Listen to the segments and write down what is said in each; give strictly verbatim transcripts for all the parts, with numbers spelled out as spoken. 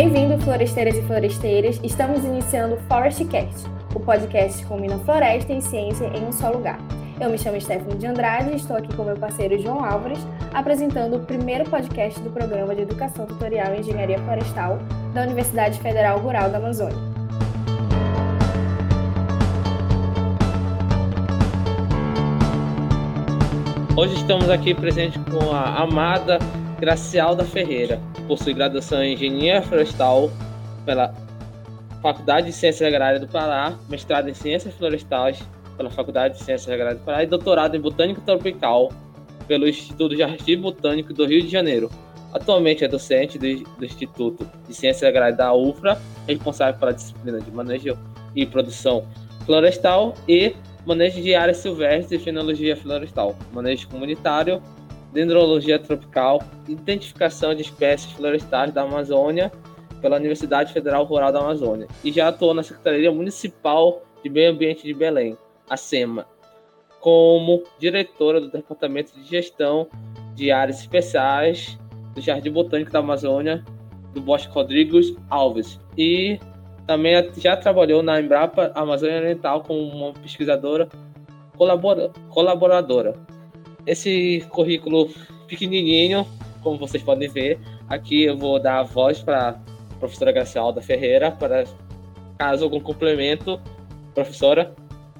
Bem-vindo, floresteiras e floresteiras. Estamos iniciando o ForestCast, o podcast que combina floresta e ciência em um só lugar. Eu me chamo Stephanie de Andrade e estou aqui com meu parceiro João Álvares, apresentando o primeiro podcast do Programa de Educação Tutorial em Engenharia Florestal da Universidade Federal Rural da Amazônia. Hoje estamos aqui presentes com a amada Gracialda Ferreira. Possui graduação em Engenharia Florestal pela Faculdade de Ciências Agrárias do Pará, mestrado em Ciências Florestais pela Faculdade de Ciências Agrárias do Pará e doutorado em Botânica Tropical pelo Instituto Jardim Botânico do Rio de Janeiro. Atualmente é docente do, do Instituto de Ciências Agrárias da U F R A, responsável pela disciplina de Manejo e Produção Florestal e Manejo de Áreas Silvestres e Fenologia Florestal, Manejo Comunitário, Dendrologia Tropical, Identificação de Espécies Florestais da Amazônia pela Universidade Federal Rural da Amazônia e já atuou na Secretaria Municipal de Meio Ambiente de Belém, a SEMA, como diretora do Departamento de Gestão de Áreas Especiais do Jardim Botânico da Amazônia, do Bosque Rodrigues Alves, e também já trabalhou na Embrapa Amazônia Oriental como uma pesquisadora colabora, colaboradora. Esse currículo pequenininho, como vocês podem ver, aqui eu vou dar a voz para a professora Gracialda Ferreira, para caso algum complemento. Professora.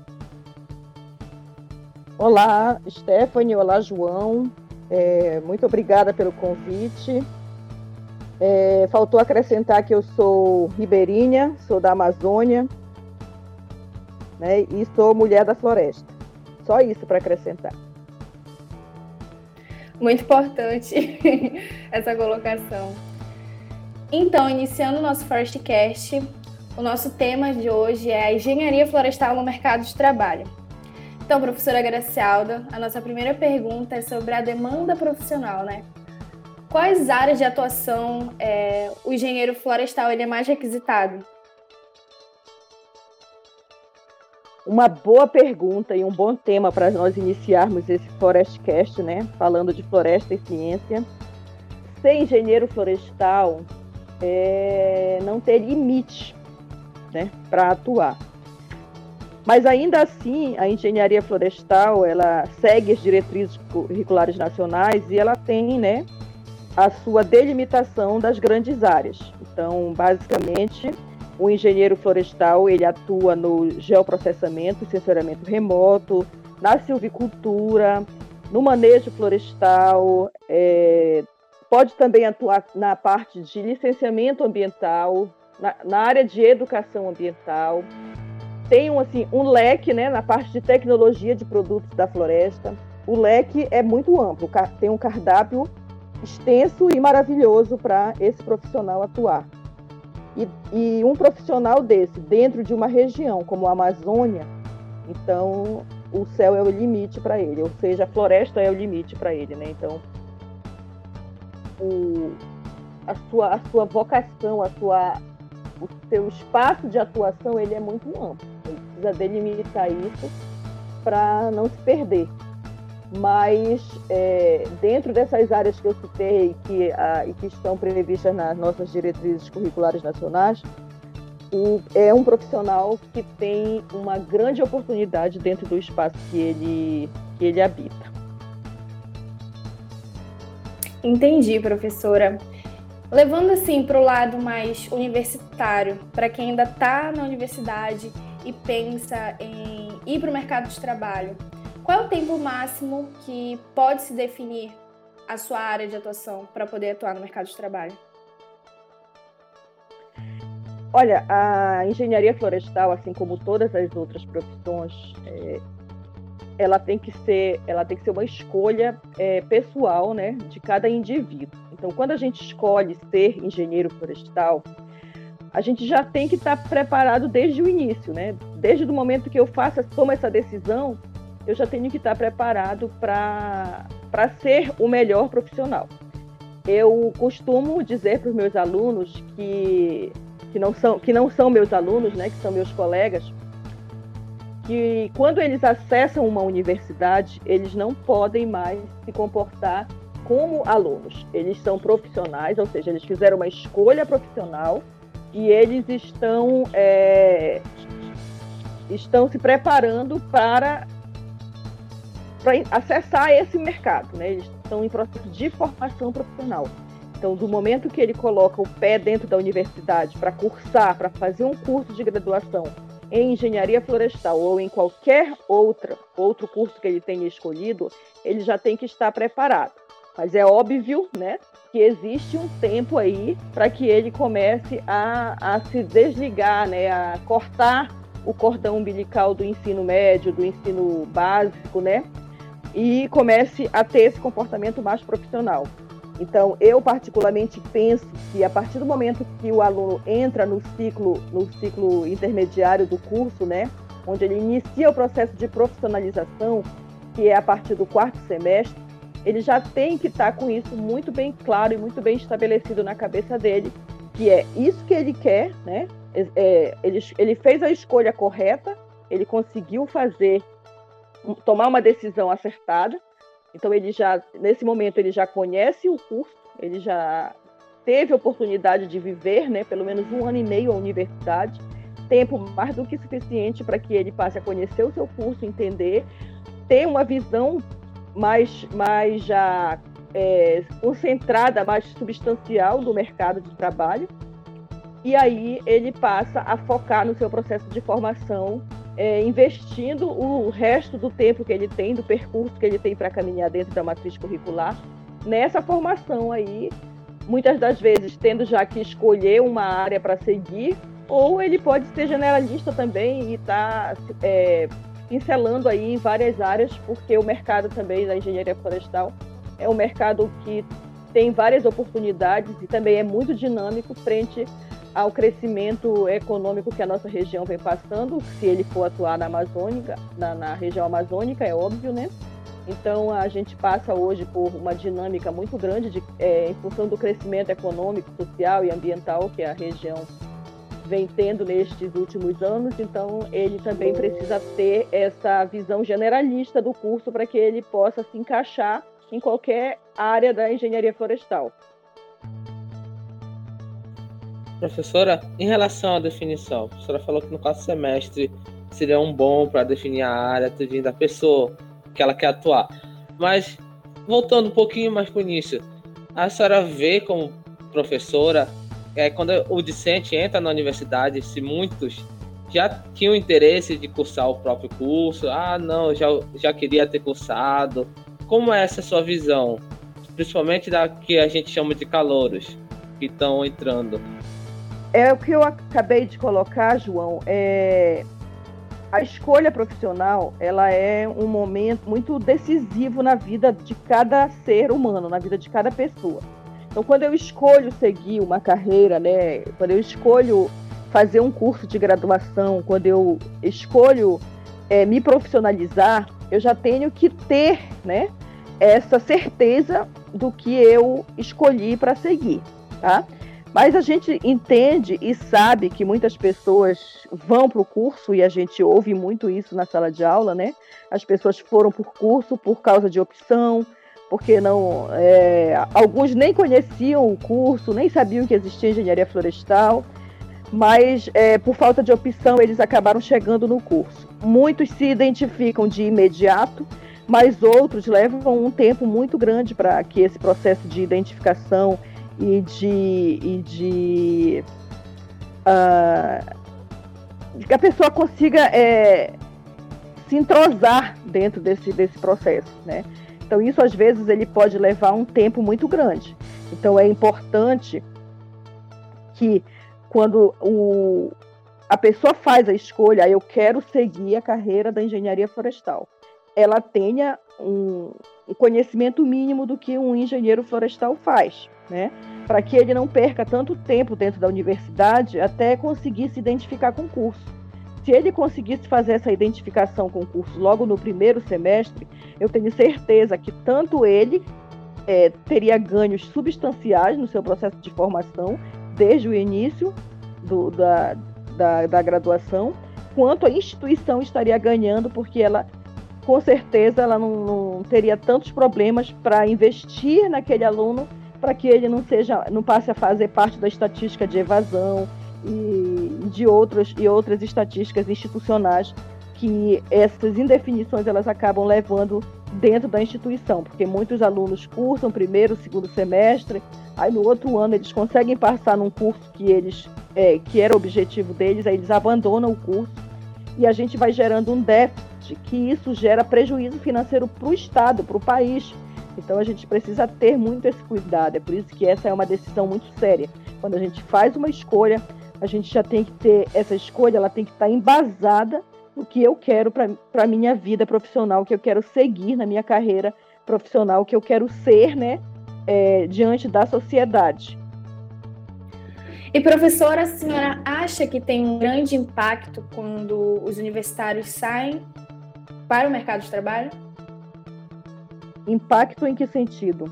Olá, Stephanie. Olá, João. É, muito obrigada pelo convite. É, faltou acrescentar que eu sou ribeirinha, sou da Amazônia, né, e sou mulher da floresta. Só isso para acrescentar. Muito importante essa colocação. Então, iniciando o nosso ForestCast, o nosso tema de hoje é a engenharia florestal no mercado de trabalho. Então, professora Gracialda, a nossa primeira pergunta é sobre a demanda profissional, né? Quais áreas de atuação é, o engenheiro florestal ele é mais requisitado? Uma boa pergunta e um bom tema para nós iniciarmos esse ForestCast, né? Falando de floresta e ciência. Ser engenheiro florestal é não ter limite, né, para atuar. Mas ainda assim, a engenharia florestal ela segue as diretrizes curriculares nacionais e ela tem, né, a sua delimitação das grandes áreas. Então, basicamente, o engenheiro florestal ele atua no geoprocessamento e sensoriamento remoto, na silvicultura, no manejo florestal, é, pode também atuar na parte de licenciamento ambiental, na, na área de educação ambiental. Tem um, assim, um leque, né, na parte de tecnologia de produtos da floresta. O leque é muito amplo, tem um cardápio extenso e maravilhoso para esse profissional atuar. E, e um profissional desse, dentro de uma região como a Amazônia, então o céu é o limite para ele, ou seja, a floresta é o limite para ele, né? Então, o, a, sua, a sua vocação, a sua, o seu espaço de atuação, ele é muito amplo. Ele precisa delimitar isso para não se perder. Mas é, dentro dessas áreas que eu citei que, a, e que estão previstas nas nossas diretrizes curriculares nacionais, o, é um profissional que tem uma grande oportunidade dentro do espaço que ele, que ele habita. Entendi, professora. Levando assim para o lado mais universitário, para quem ainda está na universidade e pensa em ir para o mercado de trabalho, qual é o tempo máximo que pode se definir a sua área de atuação para poder atuar no mercado de trabalho? Olha, a engenharia florestal, assim como todas as outras profissões, é, ela tem que ser, ela tem que ser uma escolha é, pessoal, né, de cada indivíduo. Então, quando a gente escolhe ser engenheiro florestal, a gente já tem que estar preparado desde o início, né? Desde o momento que eu faço, tomo essa decisão, eu já tenho que estar preparado para para ser o melhor profissional. Eu costumo dizer para os meus alunos que, que, não são, que não são meus alunos, né, que são meus colegas, que quando eles acessam uma universidade, eles não podem mais se comportar como alunos. Eles são profissionais, ou seja, eles fizeram uma escolha profissional e eles estão, é, estão se preparando para, para acessar esse mercado, né? Eles estão em processo de formação profissional. Então, do momento que ele coloca o pé dentro da universidade para cursar, para fazer um curso de graduação em engenharia florestal ou em qualquer outra, outro curso que ele tenha escolhido, ele já tem que estar preparado. Mas é óbvio, né, que existe um tempo aí para que ele comece a, a se desligar, né, a cortar o cordão umbilical do ensino médio, do ensino básico, né, e comece a ter esse comportamento mais profissional. Então, eu particularmente penso que a partir do momento que o aluno entra no ciclo, no ciclo intermediário do curso, né, onde ele inicia o processo de profissionalização, que é a partir do quarto semestre, ele já tem que estar com isso muito bem claro e muito bem estabelecido na cabeça dele, que é isso que ele quer, né? É, ele, ele fez a escolha correta, ele conseguiu fazer, tomar uma decisão acertada. Então, ele já, nesse momento, ele já conhece o curso, ele já teve a oportunidade de viver, né, pelo menos um ano e meio a universidade, tempo mais do que suficiente para que ele passe a conhecer o seu curso, entender, ter uma visão mais, mais já é, concentrada, mais substancial do mercado de trabalho, e aí ele passa a focar no seu processo de formação, É, investindo o resto do tempo que ele tem, do percurso que ele tem para caminhar dentro da matriz curricular, nessa formação aí, muitas das vezes tendo já que escolher uma área para seguir, ou ele pode ser generalista também e estar tá, é, pincelando aí em várias áreas, porque o mercado também da engenharia florestal é um mercado que tem várias oportunidades e também é muito dinâmico frente ao crescimento econômico que a nossa região vem passando, se ele for atuar na Amazônica, na, na região amazônica, é óbvio, né? Então, a gente passa hoje por uma dinâmica muito grande de, é, em função do crescimento econômico, social e ambiental que a região vem tendo nestes últimos anos. Então, ele também precisa ter essa visão generalista do curso para que ele possa se encaixar em qualquer área da engenharia florestal. Professora, em relação à definição, a professora falou que no quarto semestre seria um bom para definir a área da pessoa que ela quer atuar. Mas, voltando um pouquinho mais para o início, a senhora vê como professora, é, quando o discente entra na universidade, se muitos já tinham interesse de cursar o próprio curso, ah, não, já, já queria ter cursado. Como é essa sua visão? Principalmente da que a gente chama de calouros, que estão entrando. É o que eu acabei de colocar, João. É... A escolha profissional, ela é um momento muito decisivo na vida de cada ser humano, na vida de cada pessoa. Então, quando eu escolho seguir uma carreira, né, quando eu escolho fazer um curso de graduação, quando eu escolho é, me profissionalizar, eu já tenho que ter, né, essa certeza do que eu escolhi para seguir, tá? Mas a gente entende e sabe que muitas pessoas vão para o curso, e a gente ouve muito isso na sala de aula, né? As pessoas foram por curso por causa de opção, porque não, é, alguns nem conheciam o curso, nem sabiam que existia engenharia florestal, mas é, por falta de opção eles acabaram chegando no curso. Muitos se identificam de imediato, mas outros levam um tempo muito grande para que esse processo de identificação e de, e de uh, que a pessoa consiga é, se entrosar dentro desse, desse processo, né? Então isso às vezes ele pode levar um tempo muito grande. Então é importante que quando o, a pessoa faz a escolha, eu quero seguir a carreira da engenharia florestal, ela tenha um, um conhecimento mínimo do que um engenheiro florestal faz, né? Para que ele não perca tanto tempo dentro da universidade até conseguir se identificar com o curso. Se ele conseguisse fazer essa identificação com o curso logo no primeiro semestre, eu tenho certeza que tanto ele é, teria ganhos substanciais no seu processo de formação, desde o início do, da, da, da graduação, quanto a instituição estaria ganhando, porque ela com certeza ela não, não teria tantos problemas para investir naquele aluno, para que ele não seja, não passe a fazer parte da estatística de evasão e de outras, e outras estatísticas institucionais que essas indefinições elas acabam levando dentro da instituição, porque muitos alunos cursam primeiro, segundo semestre, aí no outro ano eles conseguem passar num curso que, eles, é, que era o objetivo deles, aí eles abandonam o curso e a gente vai gerando um déficit, que isso gera prejuízo financeiro para o Estado, para o país. Então a gente precisa ter muito esse cuidado, é por isso que essa é uma decisão muito séria. Quando a gente faz uma escolha, a gente já tem que ter, essa escolha ela tem que estar embasada no que eu quero para a minha vida profissional, que eu quero seguir na minha carreira profissional, que eu quero ser, né, é, diante da sociedade. E, professora, a senhora acha que tem um grande impacto quando os universitários saem para o mercado de trabalho? Impacto em que sentido?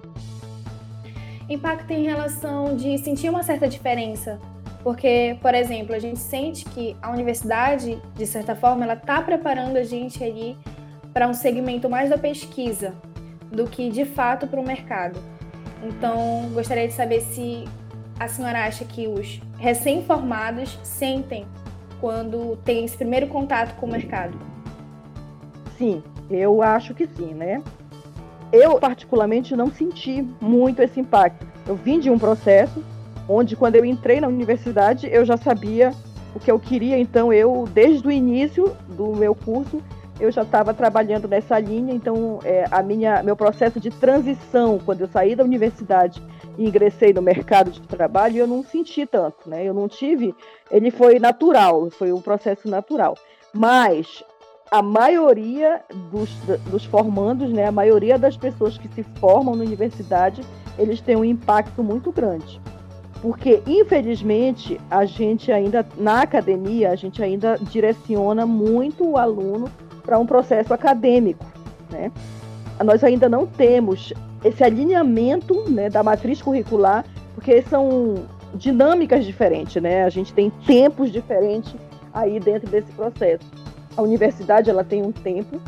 Impacto em relação de sentir uma certa diferença. Porque, por exemplo, a gente sente que a universidade, de certa forma, ela está preparando a gente ali para um segmento mais da pesquisa do que, de fato, para o mercado. Então, gostaria de saber se a senhora acha que os recém-formados sentem quando tem esse primeiro contato com o mercado. Sim, eu acho que sim, né? Eu, particularmente, não senti muito esse impacto. Eu vim de um processo onde, quando eu entrei na universidade, eu já sabia o que eu queria. Então, eu, desde o início do meu curso, eu já estava trabalhando nessa linha. Então, é, a minha, meu processo de transição, quando eu saí da universidade e ingressei no mercado de trabalho, eu não senti tanto, né? Eu não tive... Ele foi natural, foi um processo natural. Mas a maioria dos, dos formandos, né, a maioria das pessoas que se formam na universidade, eles têm um impacto muito grande. Porque, infelizmente, a gente ainda, na academia, a gente ainda direciona muito o aluno para um processo acadêmico, né? Nós ainda não temos esse alinhamento, né, da matriz curricular, porque são dinâmicas diferentes, né? A gente tem tempos diferentes aí dentro desse processo. A universidade, ela tem um tempo,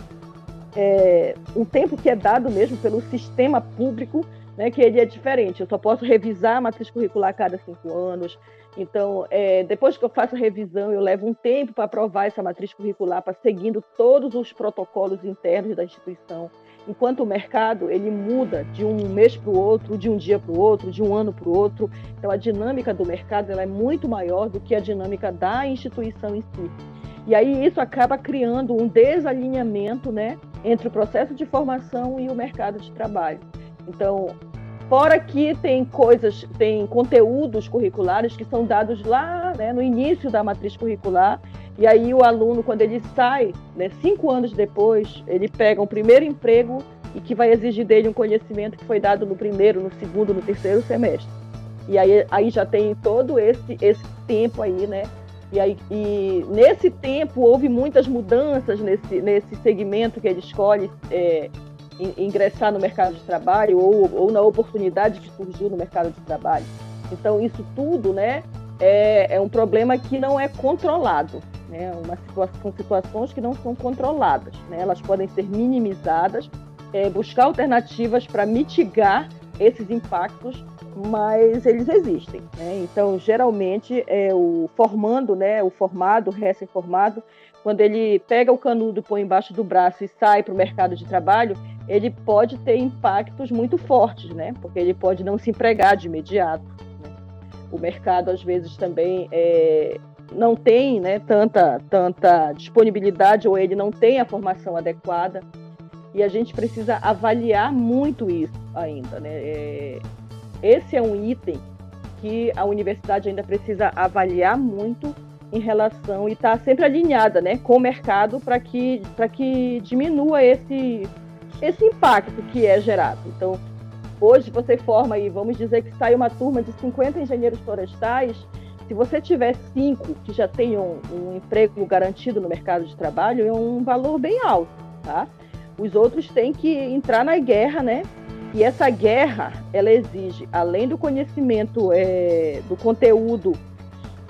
é, um tempo que é dado mesmo pelo sistema público, né, que ele é diferente. Eu só posso revisar a matriz curricular a cada cinco anos. Então, é, depois que eu faço a revisão, eu levo um tempo para aprovar essa matriz curricular, para seguindo todos os protocolos internos da instituição. Enquanto o mercado, ele muda de um mês para o outro, de um dia para o outro, de um ano para o outro. Então, a dinâmica do mercado ela é muito maior do que a dinâmica da instituição em si. E aí isso acaba criando um desalinhamento, né, entre o processo de formação e o mercado de trabalho. Então, fora que tem coisas, tem conteúdos curriculares que são dados lá, né, no início da matriz curricular, e aí o aluno, quando ele sai, né, cinco anos depois, ele pega um primeiro emprego e que vai exigir dele um conhecimento que foi dado no primeiro, no segundo, no terceiro semestre. E aí, aí já tem todo esse, esse tempo aí, né? E, aí, e nesse tempo houve muitas mudanças nesse, nesse segmento que ele escolhe é, ingressar no mercado de trabalho ou, ou na oportunidade que surgiu no mercado de trabalho. Então, isso tudo, né, é, é um problema que não é controlado, né? Uma situação, são situações que não são controladas, né? Elas podem ser minimizadas, é, buscar alternativas para mitigar esses impactos, mas eles existem, né? Então, geralmente, é o formando, né, o formado, o recém-formado, quando ele pega o canudo, põe embaixo do braço e sai para o mercado de trabalho, ele pode ter impactos muito fortes, né? Porque ele pode não se empregar de imediato, né? O mercado, às vezes, também é, não tem, né, tanta, tanta disponibilidade, ou ele não tem a formação adequada, e a gente precisa avaliar muito isso ainda, né? É, esse é um item que a universidade ainda precisa avaliar muito em relação, e está sempre alinhada, né, com o mercado para que, para que diminua esse, esse impacto que é gerado. Então, hoje você forma aí, vamos dizer que sai uma turma de cinquenta engenheiros florestais, se você tiver cinco que já tenham um emprego garantido no mercado de trabalho, é um valor bem alto, tá? Os outros têm que entrar na guerra, né? E essa guerra, ela exige, além do conhecimento é, do conteúdo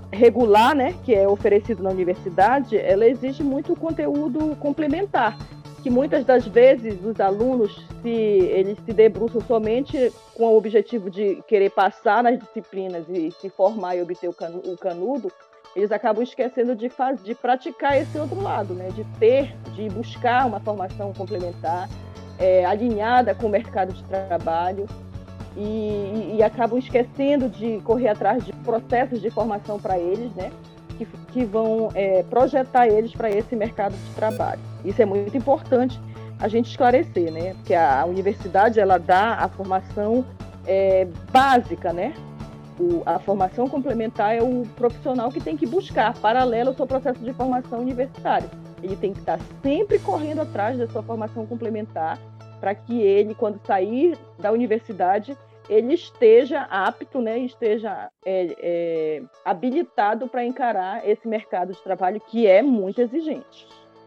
regular, né, que é oferecido na universidade, ela exige muito conteúdo complementar, que muitas das vezes os alunos, se eles se debruçam somente com o objetivo de querer passar nas disciplinas e se formar e obter o canudo, eles acabam esquecendo de, faz, de praticar esse outro lado, né, de ter, de buscar uma formação complementar, é, alinhada com o mercado de trabalho, e, e, e acabam esquecendo de correr atrás de processos de formação para eles, né, que, que vão é, projetar eles para esse mercado de trabalho. Isso é muito importante a gente esclarecer, né, porque a, a universidade ela dá a formação é, básica, né, o, a formação complementar é o profissional que tem que buscar, paralelo ao seu processo de formação universitária. Ele tem que estar sempre correndo atrás da sua formação complementar para que ele, quando sair da universidade, ele esteja apto, né, esteja é, é, habilitado para encarar esse mercado de trabalho que é muito exigente.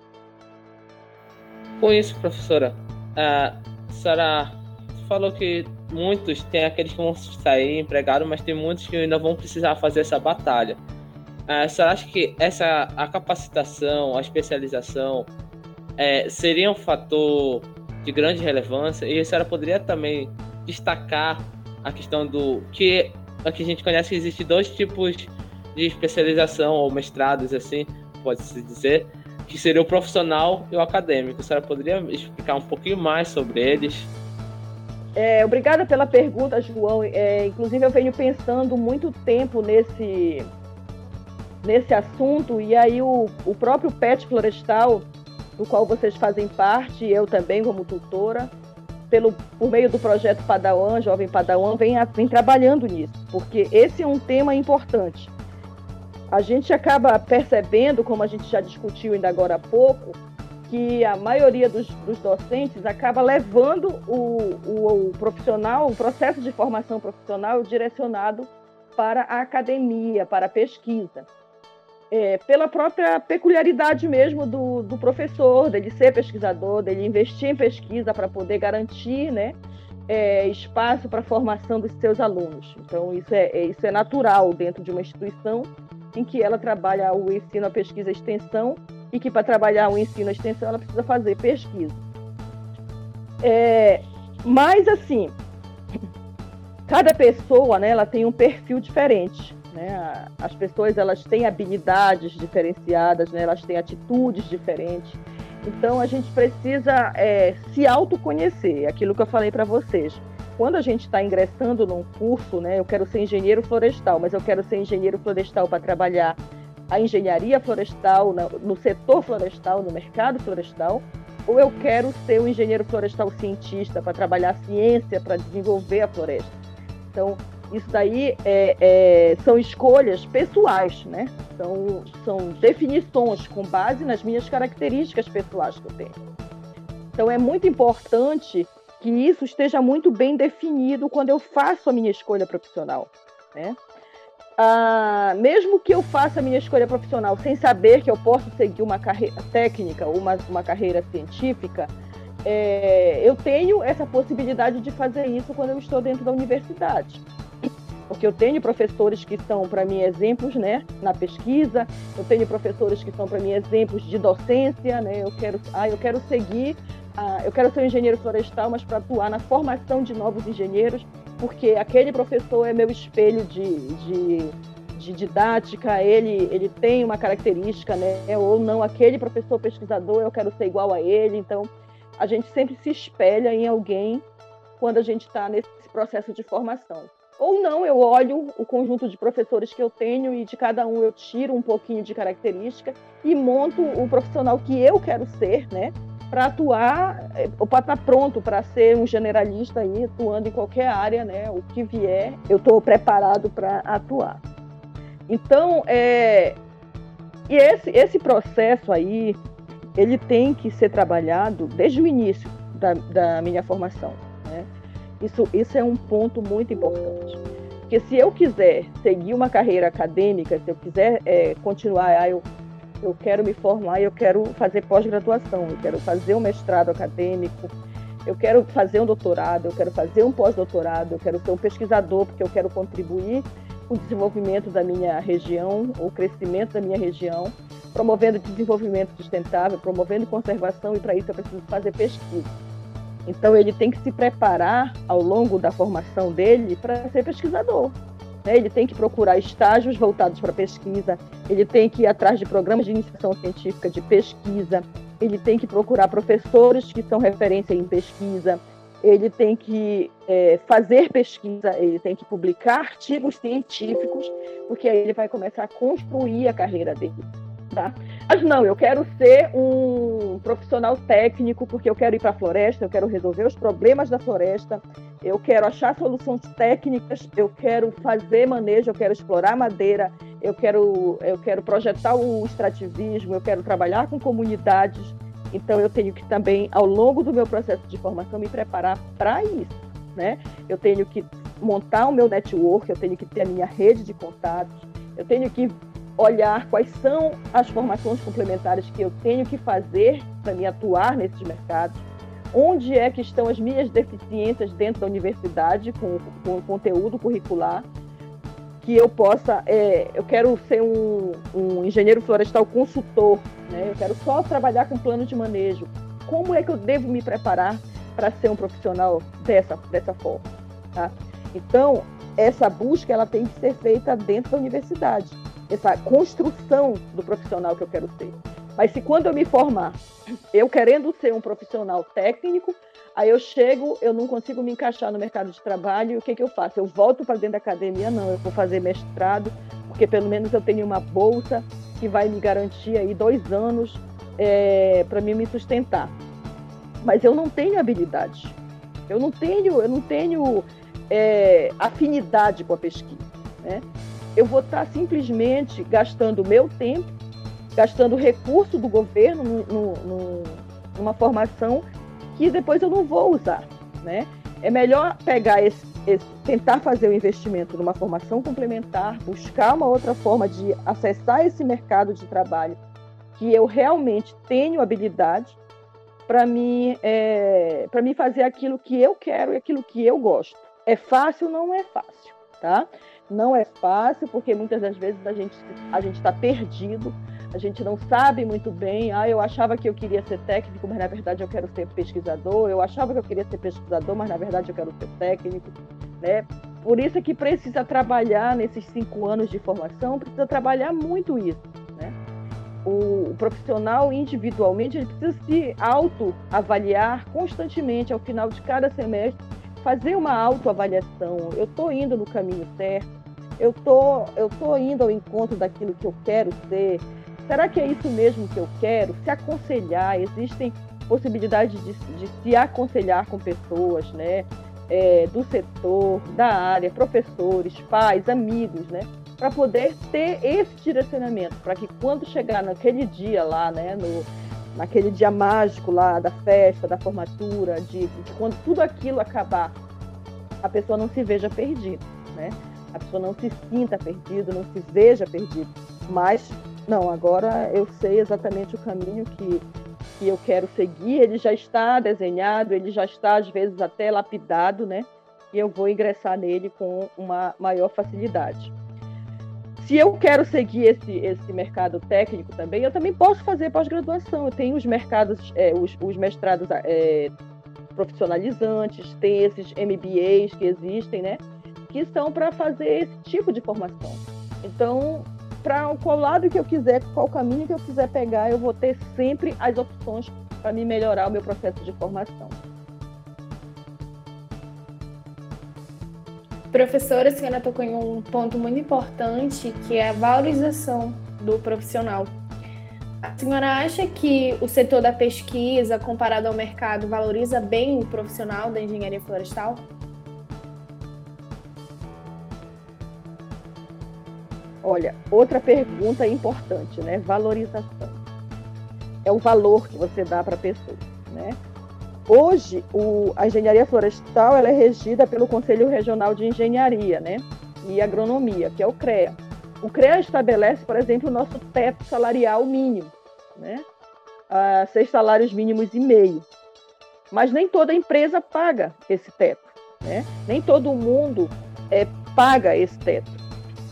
Com isso, professora, a senhora falou que muitos têm aqueles que vão sair empregados, mas tem muitos que ainda vão precisar fazer essa batalha. A senhora acha que essa, a capacitação, a especialização é, seria um fator de grande relevância? E a senhora poderia também destacar a questão do que aqui a gente conhece que existe dois tipos de especialização ou mestrados, assim, pode-se dizer, que seria o profissional e o acadêmico. A senhora poderia explicar um pouquinho mais sobre eles? É, obrigada pela pergunta, João. É, inclusive, eu venho pensando muito tempo nesse, nesse assunto, e aí o, o próprio P E T Florestal, do qual vocês fazem parte, eu também como tutora, pelo, por meio do projeto Padawan, Jovem Padawan, vem, vem trabalhando nisso, porque esse é um tema importante. A gente acaba percebendo, como a gente já discutiu ainda agora há pouco, que a maioria dos, dos docentes acaba levando o, o, o profissional, o processo de formação profissional direcionado para a academia, para a pesquisa. É, pela própria peculiaridade mesmo do, do professor, dele ser pesquisador, dele investir em pesquisa para poder garantir, né, é, espaço para a formação dos seus alunos. Então, isso é, é, isso é natural dentro de uma instituição em que ela trabalha o ensino, a pesquisa e a extensão, e que para trabalhar o ensino e a extensão ela precisa fazer pesquisa. É, mas, assim, cada pessoa, né, ela tem um perfil diferente. Né? As pessoas elas têm habilidades diferenciadas, né? Elas têm atitudes diferentes. Então, a gente precisa é, se autoconhecer, aquilo que eu falei para vocês. Quando a gente está ingressando num curso, né, eu quero ser engenheiro florestal, mas eu quero ser engenheiro florestal para trabalhar a engenharia florestal, no setor florestal, no mercado florestal, ou eu quero ser um engenheiro florestal cientista para trabalhar a ciência, para desenvolver a floresta. Então, isso daí é, é, são escolhas pessoais, né? São, são definições com base nas minhas características pessoais que eu tenho. Então, é muito importante que isso esteja muito bem definido quando eu faço a minha escolha profissional, né? Ah, mesmo que eu faça a minha escolha profissional sem saber que eu posso seguir uma carreira técnica ou uma, uma carreira científica, é, eu tenho essa possibilidade de fazer isso quando eu estou dentro da universidade. Porque eu tenho professores que são, para mim, exemplos, né, na pesquisa, eu tenho professores que são, para mim, exemplos de docência, né, eu quero, ah, eu quero seguir, ah, eu quero ser um engenheiro florestal, mas para atuar na formação de novos engenheiros, porque aquele professor é meu espelho de, de, de didática, ele, ele tem uma característica, né, ou não, aquele professor pesquisador, eu quero ser igual a ele. Então, a gente sempre se espelha em alguém quando a gente está nesse processo de formação. Ou não, eu olho o conjunto de professores que eu tenho e de cada um eu tiro um pouquinho de característica e monto o profissional que eu quero ser, né, para atuar, ou para estar pronto para ser um generalista aí, atuando em qualquer área, né, o que vier, eu estou preparado para atuar. Então, é, e esse, esse processo aí, ele tem que ser trabalhado desde o início da, da minha formação, né? Isso, isso é um ponto muito importante. Porque se eu quiser seguir uma carreira acadêmica, se eu quiser é, continuar, ah, eu, eu quero me formar, eu quero fazer pós-graduação, eu quero fazer um mestrado acadêmico, eu quero fazer um doutorado, eu quero fazer um pós-doutorado, eu quero ser um pesquisador, porque eu quero contribuir o desenvolvimento da minha região, o crescimento da minha região, promovendo desenvolvimento sustentável, promovendo conservação, e para isso eu preciso fazer pesquisa. Então ele tem que se preparar ao longo da formação dele para ser pesquisador. Ele tem que procurar estágios voltados para pesquisa, ele tem que ir atrás de programas de iniciação científica de pesquisa, ele tem que procurar professores que são referência em pesquisa, ele tem que é, fazer pesquisa, ele tem que publicar artigos científicos, porque aí ele vai começar a construir a carreira dele. Tá? Mas não, eu quero ser um profissional técnico porque eu quero ir para a floresta, eu quero resolver os problemas da floresta, eu quero achar soluções técnicas, eu quero fazer manejo, eu quero explorar madeira, eu quero, eu quero projetar o extrativismo, eu quero trabalhar com comunidades. Então eu tenho que também, ao longo do meu processo de formação, me preparar para isso, né? Eu tenho que montar o meu network, eu tenho que ter a minha rede de contatos, eu tenho que olhar quais são as formações complementares que eu tenho que fazer para me atuar nesses mercados, onde é que estão as minhas deficiências dentro da universidade com, com o conteúdo curricular, que eu possa, é, eu quero ser um, um engenheiro florestal consultor, né? Eu quero só trabalhar com plano de manejo. Como é que eu devo me preparar para ser um profissional dessa, dessa forma? Tá? Então, essa busca ela tem que ser feita dentro da universidade, essa construção do profissional que eu quero ser. Mas se quando eu me formar, eu querendo ser um profissional técnico, aí eu chego, eu não consigo me encaixar no mercado de trabalho, e o que, que eu faço? Eu volto para dentro da academia? Não, eu vou fazer mestrado, porque pelo menos eu tenho uma bolsa que vai me garantir aí dois anos é, para mim me sustentar. Mas eu não tenho habilidade, eu não tenho, eu não tenho é, afinidade com a pesquisa, né? Eu vou estar simplesmente gastando meu tempo, gastando recurso do governo no, no, no, numa formação que depois eu não vou usar, né? É melhor pegar esse, esse, tentar fazer o investimento numa formação complementar, buscar uma outra forma de acessar esse mercado de trabalho que eu realmente tenho habilidade para mim, é, para mim fazer aquilo que eu quero e aquilo que eu gosto. É fácil? Não é fácil, tá? Não é fácil, porque muitas das vezes a gente a gente está perdido, a gente não sabe muito bem. Ah, eu achava que eu queria ser técnico, mas na verdade eu quero ser pesquisador. Eu achava que eu queria ser pesquisador, mas na verdade eu quero ser técnico, né? Por isso é que precisa trabalhar nesses cinco anos de formação, precisa trabalhar muito isso, né? O, o profissional individualmente ele precisa se autoavaliar constantemente ao final de cada semestre, fazer uma autoavaliação. Eu estou indo no caminho certo? Eu tô, eu tô indo ao encontro daquilo que eu quero ser? Será que é isso mesmo que eu quero? Se aconselhar, existem possibilidades de, de se aconselhar com pessoas, né? É, do setor, da área, professores, pais, amigos, né? Para poder ter esse direcionamento, para que quando chegar naquele dia lá, né? No, naquele dia mágico lá da festa, da formatura, de, de quando tudo aquilo acabar, a pessoa não se veja perdida, né? A pessoa não se sinta perdida, não se veja perdida, mas não, agora eu sei exatamente o caminho que, que eu quero seguir, ele já está desenhado, ele já está às vezes até lapidado, né? E eu vou ingressar nele com uma maior facilidade. Se eu quero seguir esse, esse mercado técnico também, eu também posso fazer pós-graduação. Eu tenho os mercados, é, os, os mestrados é, profissionalizantes, tem esses M B As que existem, né? Que são para fazer esse tipo de formação. Então, para qual lado que eu quiser, qual caminho que eu quiser pegar, eu vou ter sempre as opções para me melhorar o meu processo de formação. Professora, a senhora tocou em um ponto muito importante, que é a valorização do profissional. A senhora acha que o setor da pesquisa, comparado ao mercado, valoriza bem o profissional da engenharia florestal? Olha, outra pergunta importante, né? Valorização. É o valor que você dá para a pessoa, né? Hoje, o, a engenharia florestal ela é regida pelo Conselho Regional de Engenharia, né? E Agronomia, que é o CREA. O CREA estabelece, por exemplo, o nosso teto salarial mínimo, né? A seis salários mínimos e meio. Mas nem toda empresa paga esse teto, né? Nem todo mundo é, paga esse teto.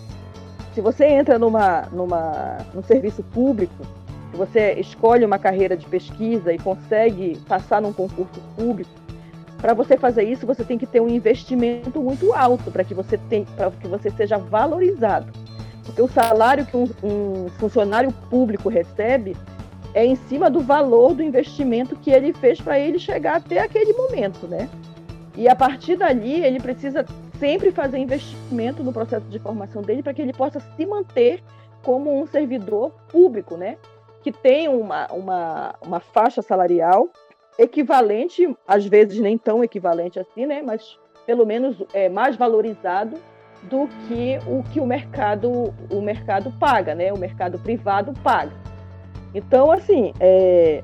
se você entra numa, numa, num serviço público, se você escolhe uma carreira de pesquisa e consegue passar num concurso público, para você fazer isso, você tem que ter um investimento muito alto para que você tenha, para que você seja valorizado. Porque o salário que um, um funcionário público recebe é em cima do valor do investimento que ele fez para ele chegar até aquele momento, né? E a partir dali, ele precisa sempre fazer investimento no processo de formação dele para que ele possa se manter como um servidor público, né? Que tem uma, uma, uma faixa salarial equivalente, às vezes nem tão equivalente assim, né? Mas pelo menos é mais valorizado do que o que o mercado, o mercado paga, né? O mercado privado paga. Então, assim, é...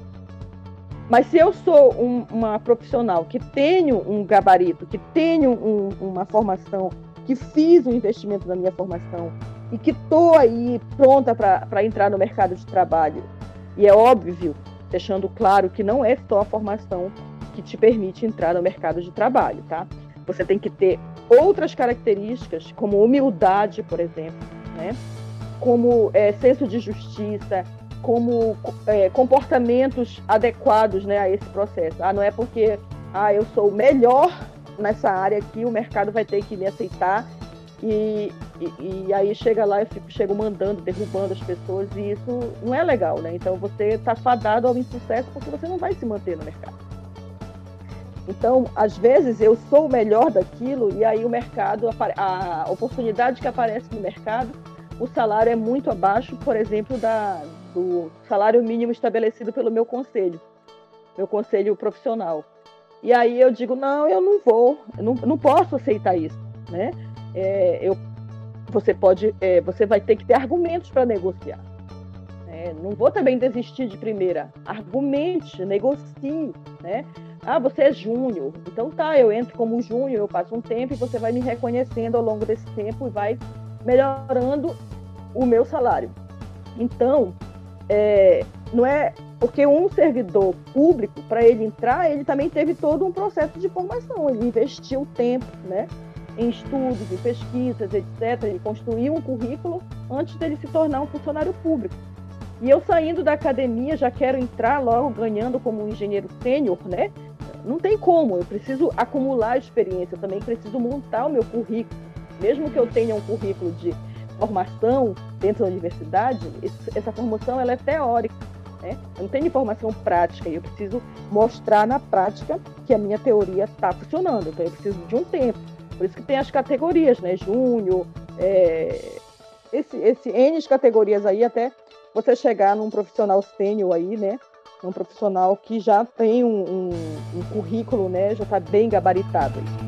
mas se eu sou um, uma profissional que tenho um gabarito, que tenho um, uma formação, que fiz um investimento na minha formação e que estou aí pronta para entrar no mercado de trabalho, e é óbvio, deixando claro que não é só a formação que te permite entrar no mercado de trabalho, tá? Você tem que ter outras características, como humildade, por exemplo, né? Como é, senso de justiça, como é, comportamentos adequados, né, a esse processo. Ah, não é porque ah, eu sou o melhor nessa área aqui, o mercado vai ter que me aceitar e, e, e aí chega lá e fico, chego mandando, derrubando as pessoas, e isso não é legal, né? Então você está fadado ao insucesso porque você não vai se manter no mercado. Então, às vezes, eu sou o melhor daquilo e aí o mercado, a oportunidade que aparece no mercado, o salário é muito abaixo, por exemplo, da, do salário mínimo estabelecido pelo meu conselho, meu conselho profissional. E aí eu digo, não, eu não vou, eu não, não posso aceitar isso, né? É, eu, você, pode, é, você vai ter que ter argumentos para negociar. É, não vou também desistir de primeira. Argumente, negocie, né? Ah, você é júnior, então tá, eu entro como júnior, eu passo um tempo e você vai me reconhecendo ao longo desse tempo e vai melhorando o meu salário. Então, é, não é porque um servidor público, para ele entrar, ele também teve todo um processo de formação, ele investiu tempo, né, em estudos, em pesquisas, etcétera. Ele construiu um currículo antes dele se tornar um funcionário público. E eu, saindo da academia, já quero entrar logo ganhando como um engenheiro sênior, né? Não tem como, eu preciso acumular experiência, eu também preciso montar o meu currículo. Mesmo que eu tenha um currículo de formação dentro da universidade, essa formação ela é teórica, né? Eu não tenho formação prática, e eu preciso mostrar na prática que a minha teoria está funcionando, então eu preciso de um tempo. Por isso que tem as categorias, né? Júnior, é... esse, esse N categorias aí, até você chegar num profissional sênior aí, né? Um profissional que já tem um, um, um currículo, né? Já está bem gabaritado aí.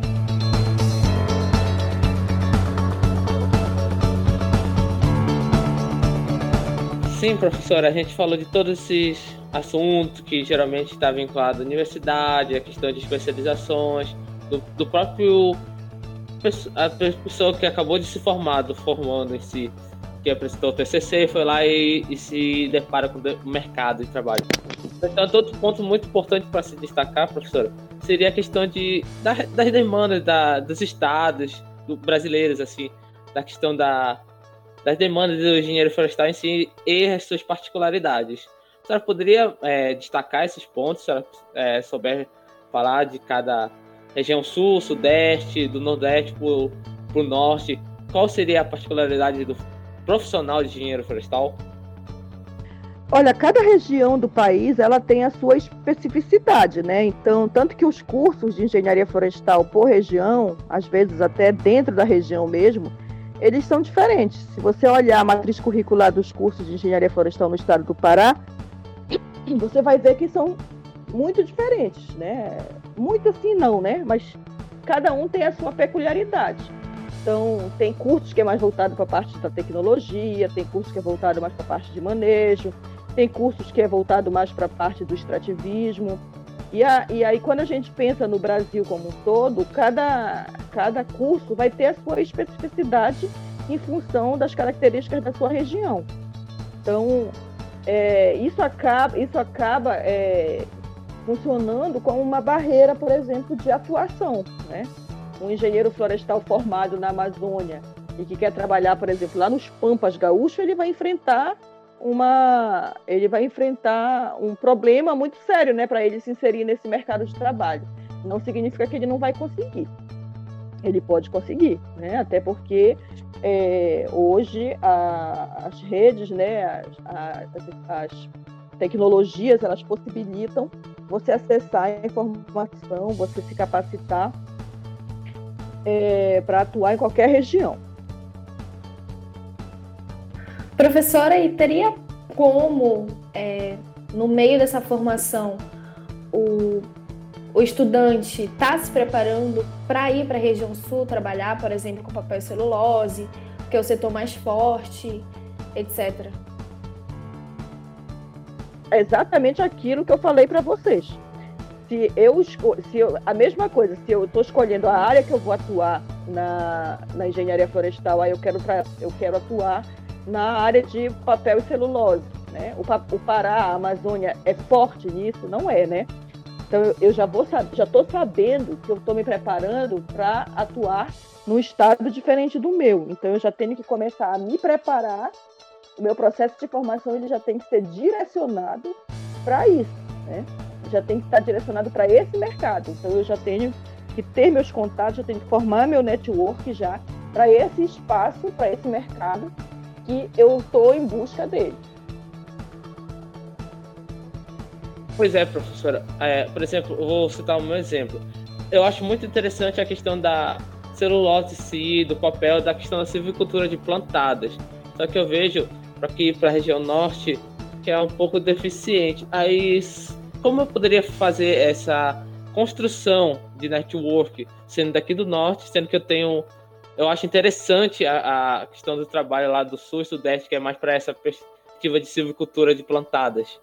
Sim, professora, a gente falou de todos esses assuntos que geralmente está vinculado à universidade, a questão de especializações, do, do próprio a pessoa que acabou de se formar, formando em si, que apresentou o T C C, foi lá e, e se depara com o mercado de trabalho. Então, outro ponto muito importante para se destacar, professora, seria a questão de, da, das demandas da, dos estados do, brasileiros, assim, da questão da das demandas do engenheiro florestal em si e as suas particularidades. A senhora poderia é, destacar esses pontos, se a senhora é, souber falar de cada região sul, sudeste, do nordeste para o norte, qual seria a particularidade do profissional de engenheiro florestal? Olha, cada região do país ela tem a sua especificidade, né? Então, tanto que os cursos de engenharia florestal por região, às vezes até dentro da região mesmo, eles são diferentes. Se você olhar a matriz curricular dos cursos de engenharia florestal no estado do Pará, você vai ver que são muito diferentes, né? Muito assim não, né? Mas cada um tem a sua peculiaridade. Então, tem cursos que é mais voltado para a parte da tecnologia, tem cursos que é voltado mais para a parte de manejo, tem cursos que é voltado mais para a parte do extrativismo. E, a, e aí, quando a gente pensa no Brasil como um todo, cada, cada curso vai ter a sua especificidade em função das características da sua região. Então, é, isso acaba, isso acaba é, funcionando como uma barreira, por exemplo, de atuação, né? Um engenheiro florestal formado na Amazônia, e que quer trabalhar, por exemplo, lá nos Pampas Gaúcho, ele vai enfrentar uma, ele vai enfrentar um problema muito sério, né, para ele se inserir nesse mercado de trabalho. Não significa que ele não vai conseguir. Ele pode conseguir, né? Até porque é, hoje a, as redes, né, as, as, as tecnologias, elas possibilitam você acessar a informação, você se capacitar é, para atuar em qualquer região. Professora, e teria como, é, no meio dessa formação, o, o estudante está se preparando para ir para a região sul, trabalhar, por exemplo, com papel e celulose, que é o setor mais forte, etcétera? É exatamente aquilo que eu falei para vocês. Se eu, se eu, a mesma coisa, se eu estou escolhendo a área que eu vou atuar na, na engenharia florestal, aí eu quero, pra, eu quero atuar na área de papel e celulose, né? O, o Pará, a Amazônia é forte nisso? Não é, né? Então eu, eu já vou já estou sabendo que eu estou me preparando para atuar num estado diferente do meu. Então eu já tenho que começar a me preparar. O meu processo de formação ele já tem que ser direcionado para isso, né? Já tem que estar direcionado para esse mercado. Então eu já tenho que ter meus contatos, eu tenho que formar meu network já para esse espaço, para esse mercado que eu estou em busca dele. Pois é, professora. É, por exemplo, eu vou citar o meu exemplo. Eu acho muito interessante a questão da celulose em si, do papel, da questão da silvicultura de plantadas. Só que eu vejo aqui para a região norte que é um pouco deficiente. Aí, como eu poderia fazer essa construção de network, sendo daqui do norte, sendo que eu tenho... Eu acho interessante a, a questão do trabalho lá do sul e sudeste, que é mais para essa perspectiva de silvicultura de plantadas.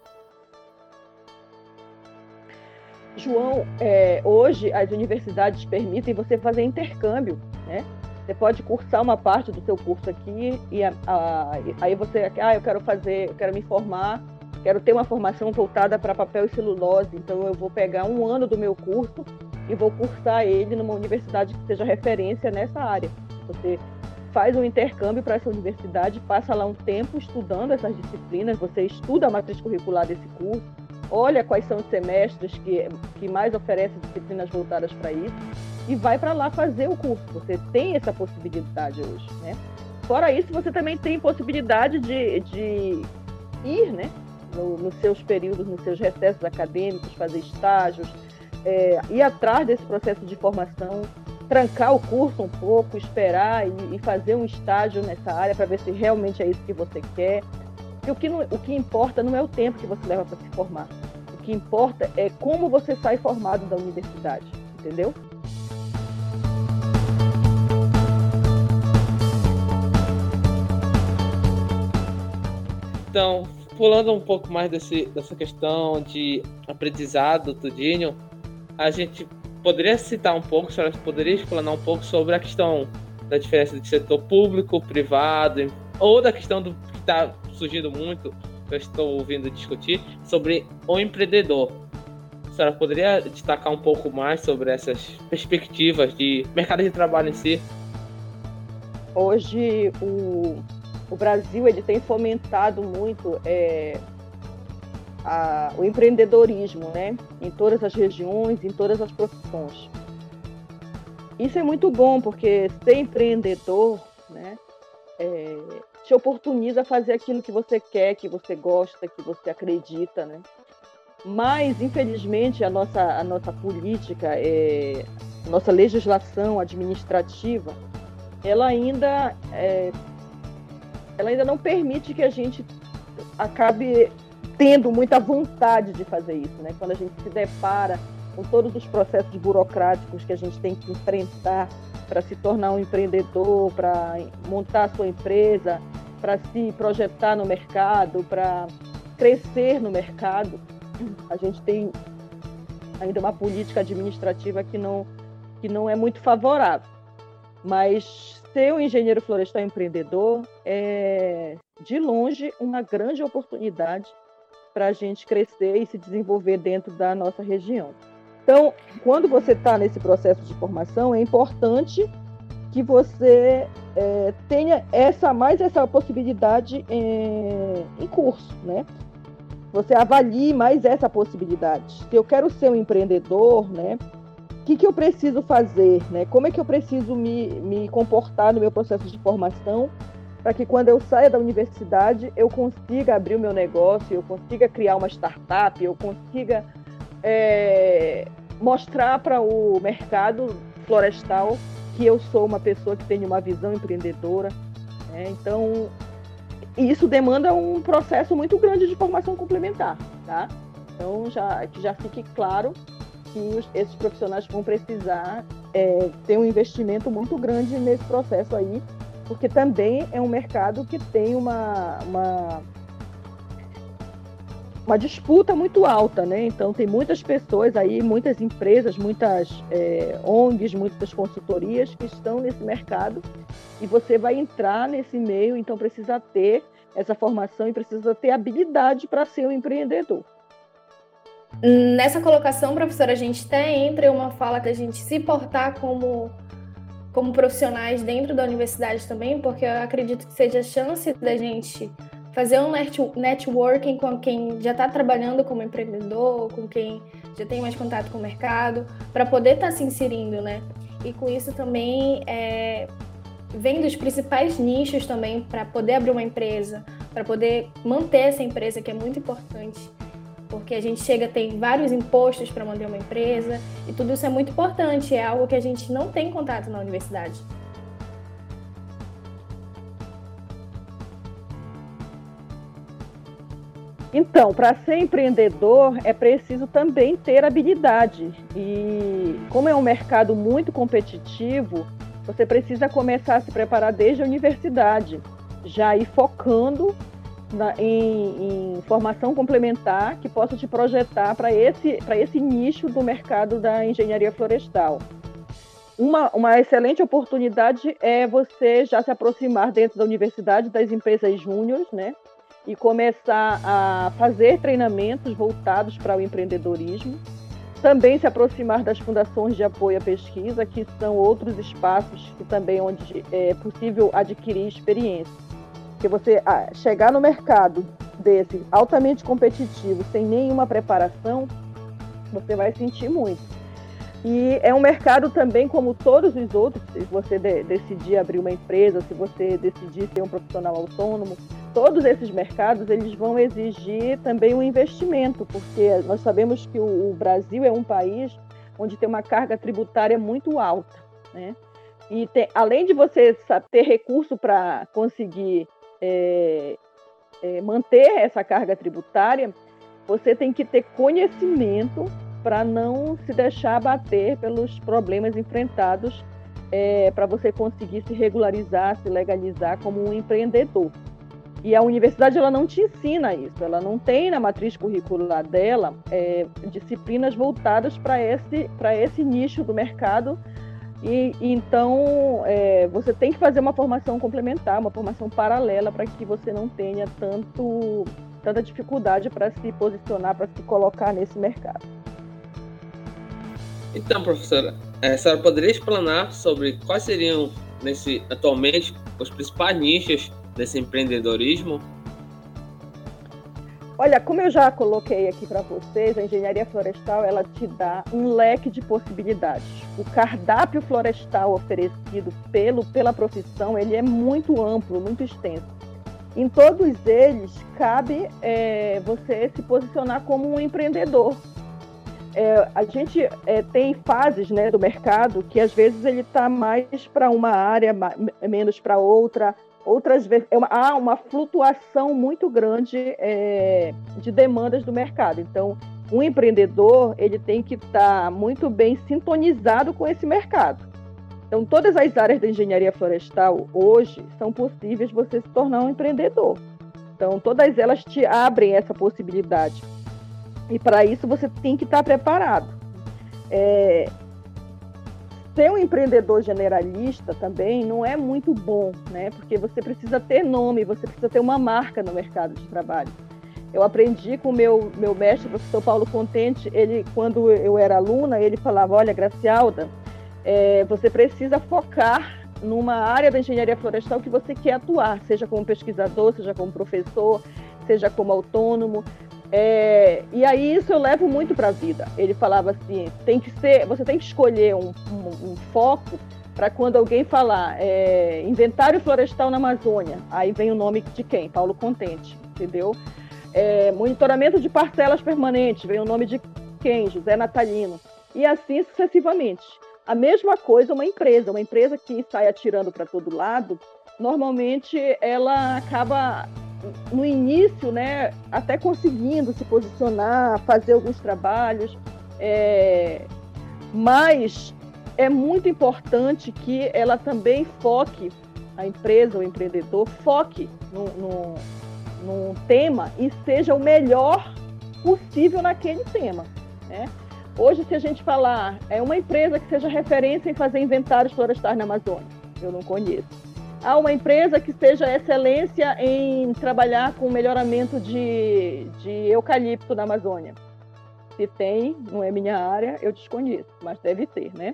João, é, hoje as universidades permitem você fazer intercâmbio, né? Você pode cursar uma parte do seu curso aqui e a, a, aí você, ah, eu quero fazer, eu quero me formar, quero ter uma formação voltada para papel e celulose, então eu vou pegar um ano do meu curso e vou cursar ele numa universidade que seja referência nessa área. Você faz um intercâmbio para essa universidade, passa lá um tempo estudando essas disciplinas, você estuda a matriz curricular desse curso, olha quais são os semestres que, que mais oferecem disciplinas voltadas para isso e vai para lá fazer o curso. Você tem essa possibilidade hoje, né? Fora isso, você também tem possibilidade de, de ir, né, no, nos seus períodos, nos seus recessos acadêmicos, fazer estágios, é, ir atrás desse processo de formação, trancar o curso um pouco, esperar e, e fazer um estágio nessa área para ver se realmente é isso que você quer. E o que, não, o que importa não é o tempo que você leva para se formar. O que importa é como você sai formado da universidade, entendeu? Então, pulando um pouco mais desse, dessa questão de aprendizado, tudinho, a gente poderia citar um pouco, a senhora poderia explanar um pouco sobre a questão da diferença de setor público, privado, ou da questão do que está surgindo muito, que eu estou ouvindo discutir, sobre o empreendedor. A senhora poderia destacar um pouco mais sobre essas perspectivas de mercado de trabalho em si? Hoje, o, o Brasil ele tem fomentado muito é, a, o empreendedorismo, né? Em todas as regiões, em todas as profissões. Isso é muito bom, porque ser empreendedor, né, é, te oportuniza a fazer aquilo que você quer, que você gosta, que você acredita, né? Mas, infelizmente, a nossa, a nossa política, é, a nossa legislação administrativa, ela ainda, é, ela ainda não permite que a gente acabe tendo muita vontade de fazer isso, né? Quando a gente se depara com todos os processos burocráticos que a gente tem que enfrentar para se tornar um empreendedor, para montar a sua empresa, para se projetar no mercado, para crescer no mercado, a gente tem ainda uma política administrativa que não, que não é muito favorável. Mas ser um engenheiro florestal empreendedor é, de longe, uma grande oportunidade para a gente crescer e se desenvolver dentro da nossa região. Então, quando você está nesse processo de formação, é importante que você é, tenha essa, mais essa possibilidade é, em curso, né? Você avalie mais essa possibilidade. Se eu quero ser um empreendedor, né? O que, que eu preciso fazer, né? Como é que eu preciso me, me comportar no meu processo de formação para que quando eu saia da universidade eu consiga abrir o meu negócio, eu consiga criar uma startup, eu consiga é, mostrar para o mercado florestal que eu sou uma pessoa que tem uma visão empreendedora, né? Então, isso demanda um processo muito grande de formação complementar, tá? Então, já, que já fique claro que os, esses profissionais vão precisar é, ter um investimento muito grande nesse processo aí, porque também é um mercado que tem uma, uma, uma disputa muito alta, né? Então, tem muitas pessoas aí, muitas empresas, muitas é, O N Gs, muitas consultorias que estão nesse mercado e você vai entrar nesse meio, então precisa ter essa formação e precisa ter habilidade para ser um empreendedor. Nessa colocação, professora, a gente até entra em uma fala que a gente se portar como, como profissionais dentro da universidade também, porque eu acredito que seja a chance da gente fazer um networking com quem já está trabalhando como empreendedor, com quem já tem mais contato com o mercado, para poder estar tá se inserindo, né? E com isso também é, vem dos principais nichos também para poder abrir uma empresa, para poder manter essa empresa, que é muito importante, porque a gente chega, tem vários impostos para manter uma empresa, e tudo isso é muito importante, é algo que a gente não tem contato na universidade. Então, para ser empreendedor é preciso também ter habilidade. E como é um mercado muito competitivo, você precisa começar a se preparar desde a universidade, já ir focando na, em, em formação complementar que possa te projetar para esse, para esse nicho do mercado da engenharia florestal. Uma, uma excelente oportunidade é você já se aproximar dentro da universidade das empresas júniores, né? E começar a fazer treinamentos voltados para o empreendedorismo. Também se aproximar das fundações de apoio à pesquisa, que são outros espaços que também onde é possível adquirir experiência. Porque você ah, chegar no mercado desse altamente competitivo, sem nenhuma preparação, você vai sentir muito. E é um mercado também como todos os outros, se você de, decidir abrir uma empresa, se você decidir ser um profissional autônomo, todos esses mercados eles vão exigir também um investimento, porque nós sabemos que o, o Brasil é um país onde tem uma carga tributária muito alta, né? E tem, além de você ter recurso para conseguir é, é, manter essa carga tributária, você tem que ter conhecimento para não se deixar abater pelos problemas enfrentados, é, para você conseguir se regularizar, se legalizar como um empreendedor. E a universidade ela não te ensina isso, ela não tem na matriz curricular dela é, disciplinas voltadas para esse, para esse nicho do mercado. E, e então é, você tem que fazer uma formação complementar, uma formação paralela para que você não tenha tanto, tanta dificuldade para se posicionar, para se colocar nesse mercado. Então, professora, a senhora poderia explanar sobre quais seriam, nesse, atualmente, os principais nichos desse empreendedorismo? Olha, como eu já coloquei aqui para vocês, a engenharia florestal ela te dá um leque de possibilidades. O cardápio florestal oferecido pelo, pela profissão ele é muito amplo, muito extenso. Em todos eles, cabe é, você se posicionar como um empreendedor. É, a gente é, tem fases, né, do mercado que às vezes ele está mais para uma área, menos para outra. Outras vezes é uma, há uma flutuação muito grande é, de demandas do mercado. Então, um empreendedor ele tem que estar muito bem sintonizado com esse mercado. Então, todas as áreas da engenharia florestal hoje são possíveis você se tornar um empreendedor. Então, todas elas te abrem essa possibilidade. E para isso você tem que estar preparado. É, ser um empreendedor generalista também não é muito bom, né? Porque você precisa ter nome, você precisa ter uma marca no mercado de trabalho. Eu aprendi com o meu, meu mestre, o professor Paulo Contente, ele, quando eu era aluna, ele falava, olha, Gracialda, é, você precisa focar numa área da engenharia florestal que você quer atuar, seja como pesquisador, seja como professor, seja como autônomo. É, e aí isso eu levo muito para a vida. Ele falava assim, tem que ser, você tem que escolher um, um, um foco para quando alguém falar é, inventário florestal na Amazônia, aí vem o nome de quem? Paulo Contente, entendeu? É, monitoramento de parcelas permanentes, vem o nome de quem? José Natalino. E assim sucessivamente. A mesma coisa uma empresa, uma empresa que sai atirando para todo lado, normalmente ela acaba no início, né, até conseguindo se posicionar, fazer alguns trabalhos, é, mas é muito importante que ela também foque, a empresa, o empreendedor, foque no, no, num tema e seja o melhor possível naquele tema, né? Hoje, se a gente falar, é uma empresa que seja referência em fazer inventários florestais na Amazônia, eu não conheço. Há uma empresa que seja excelência em trabalhar com melhoramento de, de eucalipto na Amazônia. Se tem, não é minha área, eu desconheço, mas deve ter, né?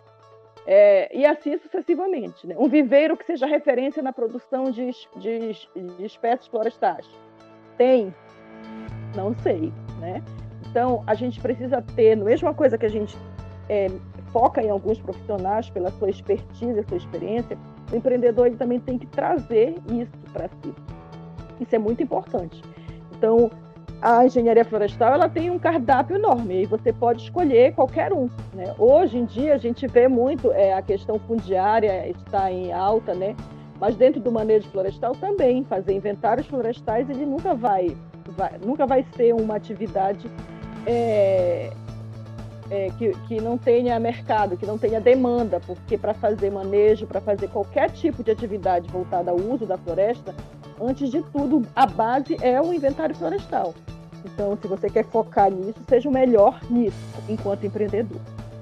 É, e assim sucessivamente, né? Um viveiro que seja referência na produção de, de, de espécies florestais. Tem? Não sei, né? Então, a gente precisa ter, a mesma coisa que a gente é, foca em alguns profissionais pela sua expertise, sua experiência, o empreendedor ele também tem que trazer isso para si. Isso é muito importante. Então, a engenharia florestal ela tem um cardápio enorme e você pode escolher qualquer um, né? Hoje em dia, a gente vê muito é, a questão fundiária está em alta, né? Mas dentro do manejo florestal também, fazer inventários florestais, ele nunca vai, vai, nunca vai ser uma atividade É, é, que, que não tenha mercado, que não tenha demanda, porque para fazer manejo, para fazer qualquer tipo de atividade voltada ao uso da floresta, antes de tudo, a base é o inventário florestal. Então, se você quer focar nisso, seja o melhor nisso, enquanto empreendedor.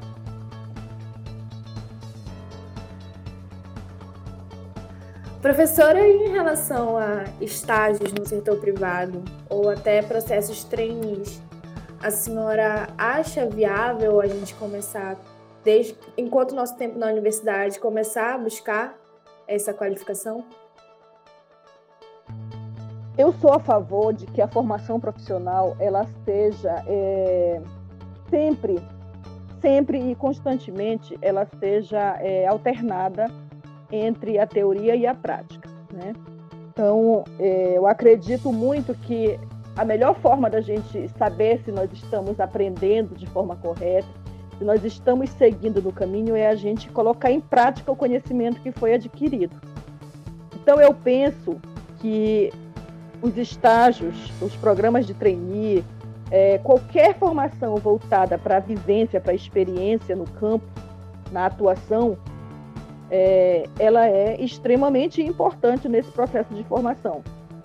Professora, em relação a estágios no setor privado ou até processos trainees, a senhora acha viável a gente começar, desde, enquanto nosso tempo na universidade, começar a buscar essa qualificação? Eu sou a favor de que a formação profissional ela seja é, sempre, sempre e constantemente, ela seja é, alternada entre a teoria e a prática, né? Então, é, eu acredito muito que a melhor forma da gente saber se nós estamos aprendendo de forma correta, se nós estamos seguindo no caminho, é a gente colocar em prática o conhecimento que foi adquirido. Então, eu penso que os estágios, os programas de trainee, é, qualquer formação voltada para a vivência, para a experiência no campo, na atuação, é, ela é extremamente importante nesse processo de formação.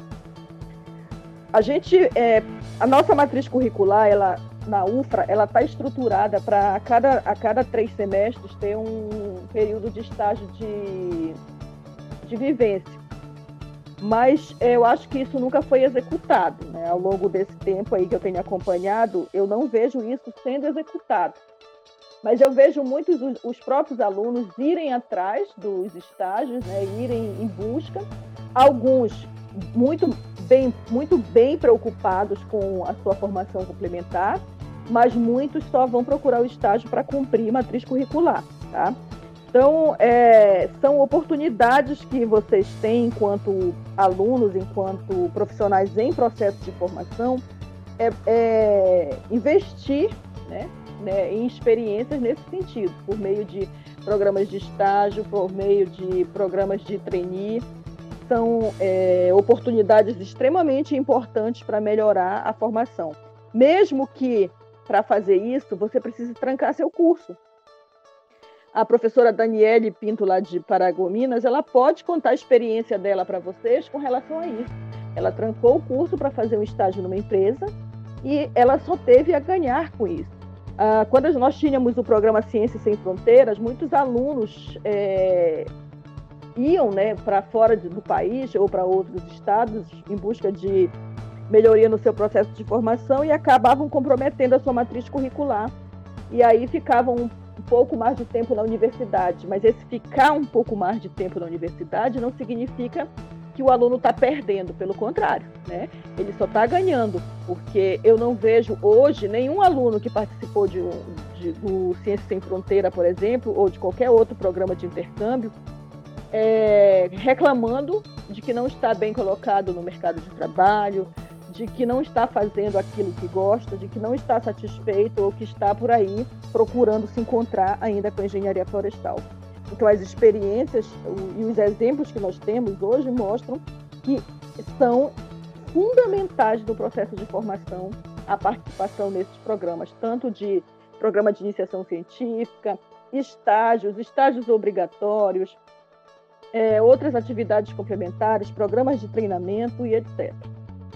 A gente, é, a nossa matriz curricular, ela, na U F R A, ela está estruturada para a cada, a cada três semestres ter um período de estágio de, de vivência. Mas é, eu acho que isso nunca foi executado, né? Ao longo desse tempo aí que eu tenho acompanhado, eu não vejo isso sendo executado. Mas eu vejo muitos os, os próprios alunos irem atrás dos estágios, né? Irem em busca, alguns muito bem, muito bem preocupados com a sua formação complementar, mas muitos só vão procurar o estágio para cumprir matriz curricular, tá? Então, é, são oportunidades que vocês têm enquanto alunos, enquanto profissionais em processo de formação, é, é investir, né, né, em experiências nesse sentido, por meio de programas de estágio, por meio de programas de trainee. São é, oportunidades extremamente importantes para melhorar a formação. Mesmo que, para fazer isso, você precise trancar seu curso. A professora Daniele Pinto, lá de Paragominas, ela pode contar a experiência dela para vocês com relação a isso. Ela trancou o curso para fazer um estágio numa empresa e ela só teve a ganhar com isso. Ah, quando nós tínhamos o programa Ciências Sem Fronteiras, muitos alunos é, iam, né, para fora do país ou para outros estados em busca de melhoria no seu processo de formação e acabavam comprometendo a sua matriz curricular. E aí ficavam um pouco mais de tempo na universidade, mas esse ficar um pouco mais de tempo na universidade não significa que o aluno está perdendo, pelo contrário, né? Ele só está ganhando, porque eu não vejo hoje nenhum aluno que participou de, de, do Ciências Sem Fronteira, por exemplo, ou de qualquer outro programa de intercâmbio, é, reclamando de que não está bem colocado no mercado de trabalho, de que não está fazendo aquilo que gosta, de que não está satisfeito ou que está por aí procurando se encontrar ainda com a engenharia florestal. Então, as experiências e os exemplos que nós temos hoje mostram que são fundamentais do processo de formação a participação nesses programas, tanto de programa de iniciação científica, estágios, estágios obrigatórios, é, outras atividades complementares, programas de treinamento e etcétera.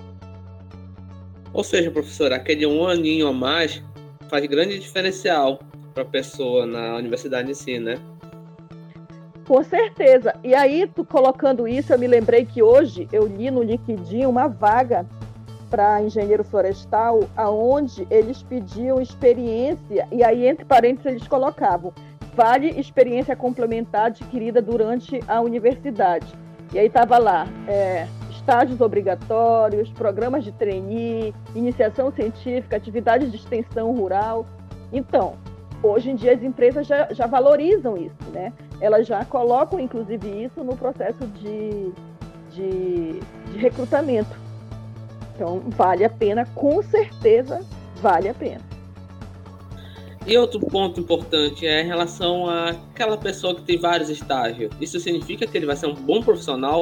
Ou seja, professora, aquele um aninho a mais faz grande diferencial para a pessoa na universidade em si, né? Com certeza. E aí, tu colocando isso, eu me lembrei que hoje eu li no LinkedIn uma vaga para engenheiro florestal, aonde eles pediam experiência, e aí, entre parênteses, eles colocavam vale experiência complementar adquirida durante a universidade. E aí estava lá, é, estágios obrigatórios, programas de trainee, iniciação científica, atividades de extensão rural. Então, hoje em dia as empresas já, já valorizam isso, né? Elas já colocam, inclusive, isso no processo de, de, de recrutamento. Então, vale a pena, com certeza, vale a pena. E outro ponto importante é em relação àquela pessoa que tem vários estágios. Isso significa que ele vai ser um bom profissional?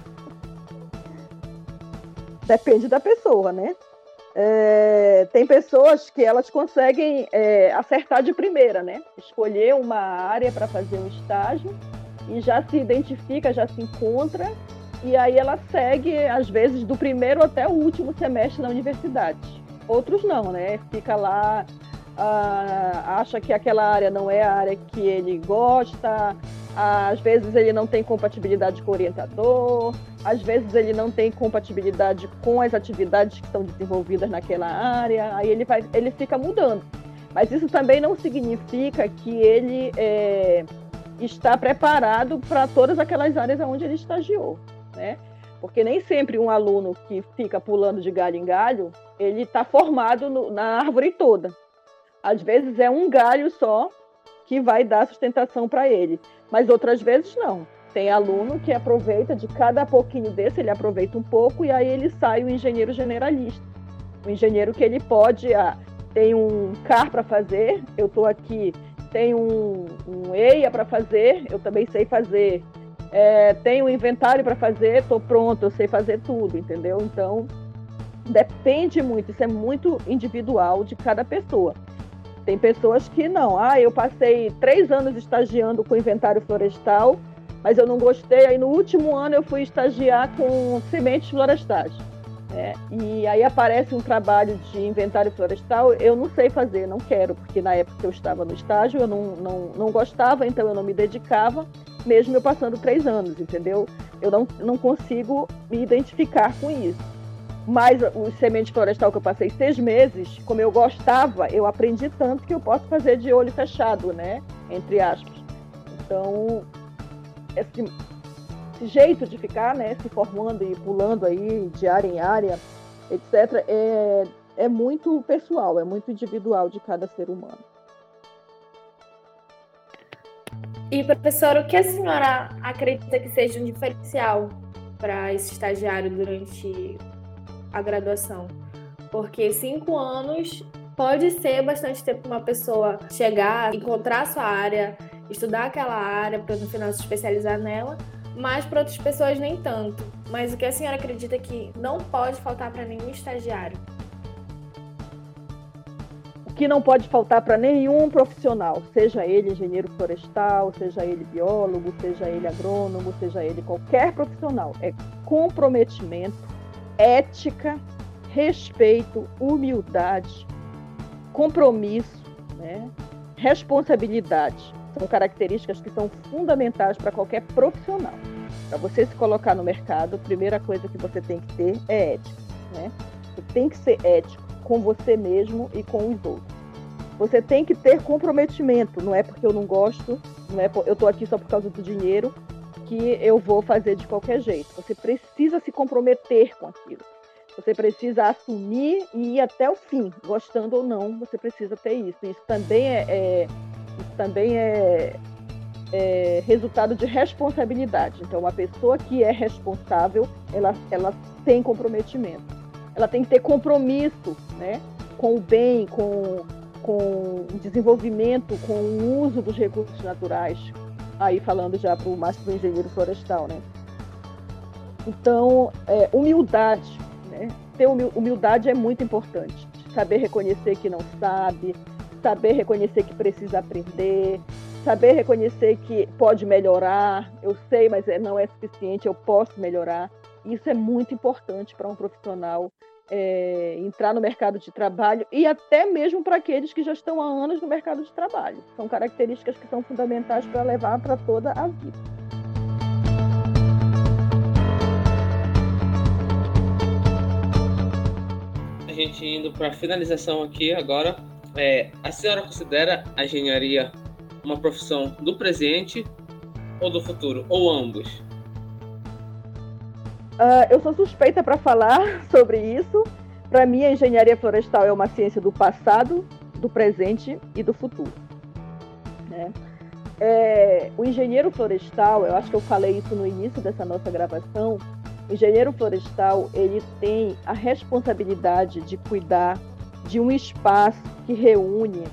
Depende da pessoa, né? É, tem pessoas que elas conseguem é, acertar de primeira, né? Escolher uma área para fazer um estágio e já se identifica, já se encontra, e aí ela segue, às vezes, do primeiro até o último semestre na universidade. Outros não, né? Fica lá, ah, acha que aquela área não é a área que ele gosta, às vezes ele não tem compatibilidade com o orientador, às vezes ele não tem compatibilidade com as atividades que são desenvolvidas naquela área, aí ele, vai, ele fica mudando. Mas isso também não significa que ele é, está preparado para todas aquelas áreas onde ele estagiou, né? Porque nem sempre um aluno que fica pulando de galho em galho, ele está formado no, na árvore toda. Às vezes é um galho só que vai dar sustentação para ele, mas outras vezes não. Tem aluno que aproveita de cada pouquinho desse, ele aproveita um pouco e aí ele sai o engenheiro generalista. O engenheiro que ele pode, ah, tem um C A R para fazer, eu estou aqui, tem um, um E I A para fazer, eu também sei fazer, é, tem um inventário para fazer, estou pronto, eu sei fazer tudo, entendeu? Então, depende muito, isso é muito individual de cada pessoa. Tem pessoas que não, ah, eu passei três anos estagiando com inventário florestal, mas eu não gostei, aí no último ano eu fui estagiar com sementes florestais. Né? E aí aparece um trabalho de inventário florestal, eu não sei fazer, não quero, porque na época que eu estava no estágio eu não, não, não gostava, então eu não me dedicava, mesmo eu passando três anos, entendeu? Eu não, não consigo me identificar com isso. Mas o semente florestal que eu passei seis meses, como eu gostava, eu aprendi tanto que eu posso fazer de olho fechado, né? Entre aspas. Então, esse, esse jeito de ficar, né? Se formando e pulando aí de área em área, etcétera, é, é muito pessoal, é muito individual de cada ser humano. E, professora, o que a senhora acredita que seja um diferencial para esse estagiário durante a graduação? Porque cinco anos pode ser bastante tempo para uma pessoa chegar, encontrar a sua área, estudar aquela área para no final se especializar nela, mas para outras pessoas nem tanto. Mas o que a senhora acredita que não pode faltar para nenhum estagiário? O que não pode faltar para nenhum profissional, seja ele engenheiro florestal, seja ele biólogo, seja ele agrônomo, seja ele qualquer profissional, é comprometimento, ética, respeito, humildade, compromisso, né? Responsabilidade. São características que são fundamentais para qualquer profissional. Para você se colocar no mercado, a primeira coisa que você tem que ter é ética. Né? Você tem que ser ético com você mesmo e com os outros. você tem que ter comprometimento. Não é porque eu não gosto, não é por, eu estou aqui só por causa do dinheiro que eu vou fazer de qualquer jeito. Você precisa se comprometer com aquilo. Você precisa assumir e ir até o fim, gostando ou não, você precisa ter isso. Isso também é, é, isso também é, é resultado de responsabilidade. Então, uma pessoa que é responsável, ela, ela tem comprometimento. Ela tem que ter compromisso, né, com o bem, com, com o desenvolvimento, com o uso dos recursos naturais. Aí falando já pro, mais para o engenheiro florestal, né? Então, é, humildade, né? Ter humildade é muito importante. Saber reconhecer que não sabe, saber reconhecer que precisa aprender, saber reconhecer que pode melhorar. Eu sei, mas não é suficiente, eu posso melhorar. Isso é muito importante para um profissional é, entrar no mercado de trabalho e até mesmo para aqueles que já estão há anos no mercado de trabalho. São características que são fundamentais para levar para toda a vida. A gente indo para a finalização aqui agora, é, a senhora considera a engenharia uma profissão do presente ou do futuro, ou ambos? Uh, eu sou suspeita para falar sobre isso. Para mim, a engenharia florestal é uma ciência do passado, do presente e do futuro. Né? É, o engenheiro florestal, eu acho que eu falei isso no início dessa nossa gravação, o engenheiro florestal, ele tem a responsabilidade de cuidar de um espaço que reúne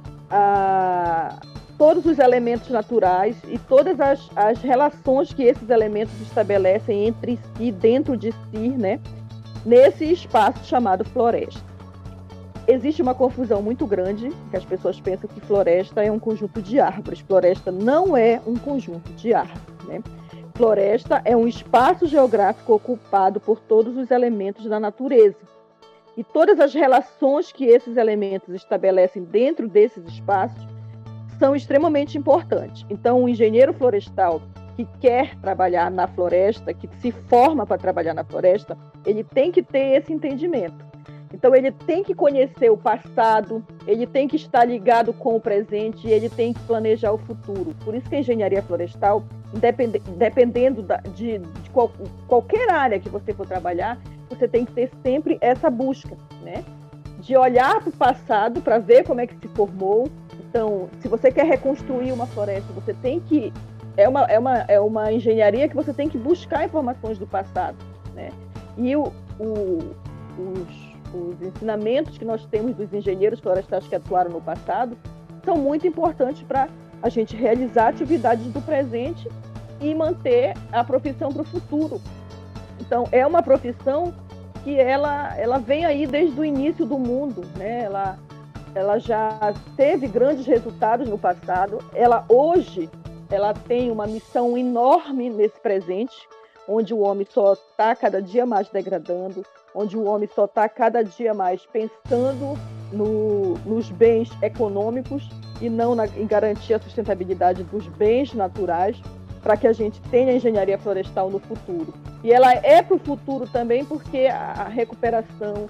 a... todos os elementos naturais e todas as, as relações que esses elementos estabelecem entre si, dentro de si, né, nesse espaço chamado floresta. Existe uma confusão muito grande, que as pessoas pensam que floresta é um conjunto de árvores. Floresta não é um conjunto de árvores, né? Floresta é um espaço geográfico ocupado por todos os elementos da natureza. E todas as relações que esses elementos estabelecem dentro desses espaços são extremamente importantes. Então, o engenheiro florestal que quer trabalhar na floresta, que se forma para trabalhar na floresta, ele tem que ter esse entendimento. Então, ele tem que conhecer o passado, ele tem que estar ligado com o presente e ele tem que planejar o futuro. Por isso que a engenharia florestal, dependendo de, de qual, qualquer área que você for trabalhar, você tem que ter sempre essa busca, né? De olhar para o passado para ver como é que se formou. Então, se você quer reconstruir uma floresta, você tem que... É uma, é uma, é uma engenharia que você tem que buscar informações do passado, né? E o, o, os, os ensinamentos que nós temos dos engenheiros florestais que atuaram no passado são muito importantes para a gente realizar atividades do presente e manter a profissão para o futuro. Então, é uma profissão que ela, ela vem aí desde o início do mundo, né? Ela... Ela já teve grandes resultados no passado. Ela hoje ela tem uma missão enorme nesse presente, onde o homem só está cada dia mais degradando, onde o homem só está cada dia mais pensando no, nos bens econômicos e não na, em garantir a sustentabilidade dos bens naturais, para que a gente tenha engenharia florestal no futuro. E ela é para o futuro também porque a, a recuperação,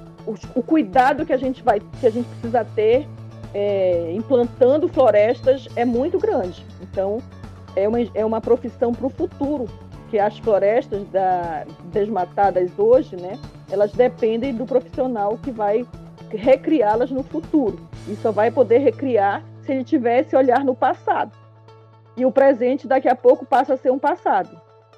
o cuidado que a gente vai, que a gente precisa ter é, implantando florestas é muito grande. Então, é uma, é uma profissão para o futuro, que as florestas da, desmatadas hoje, né, elas dependem do profissional que vai recriá-las no futuro. E só vai poder recriar se ele tiver esse olhar no passado. E o presente, daqui a pouco, passa a ser um passado.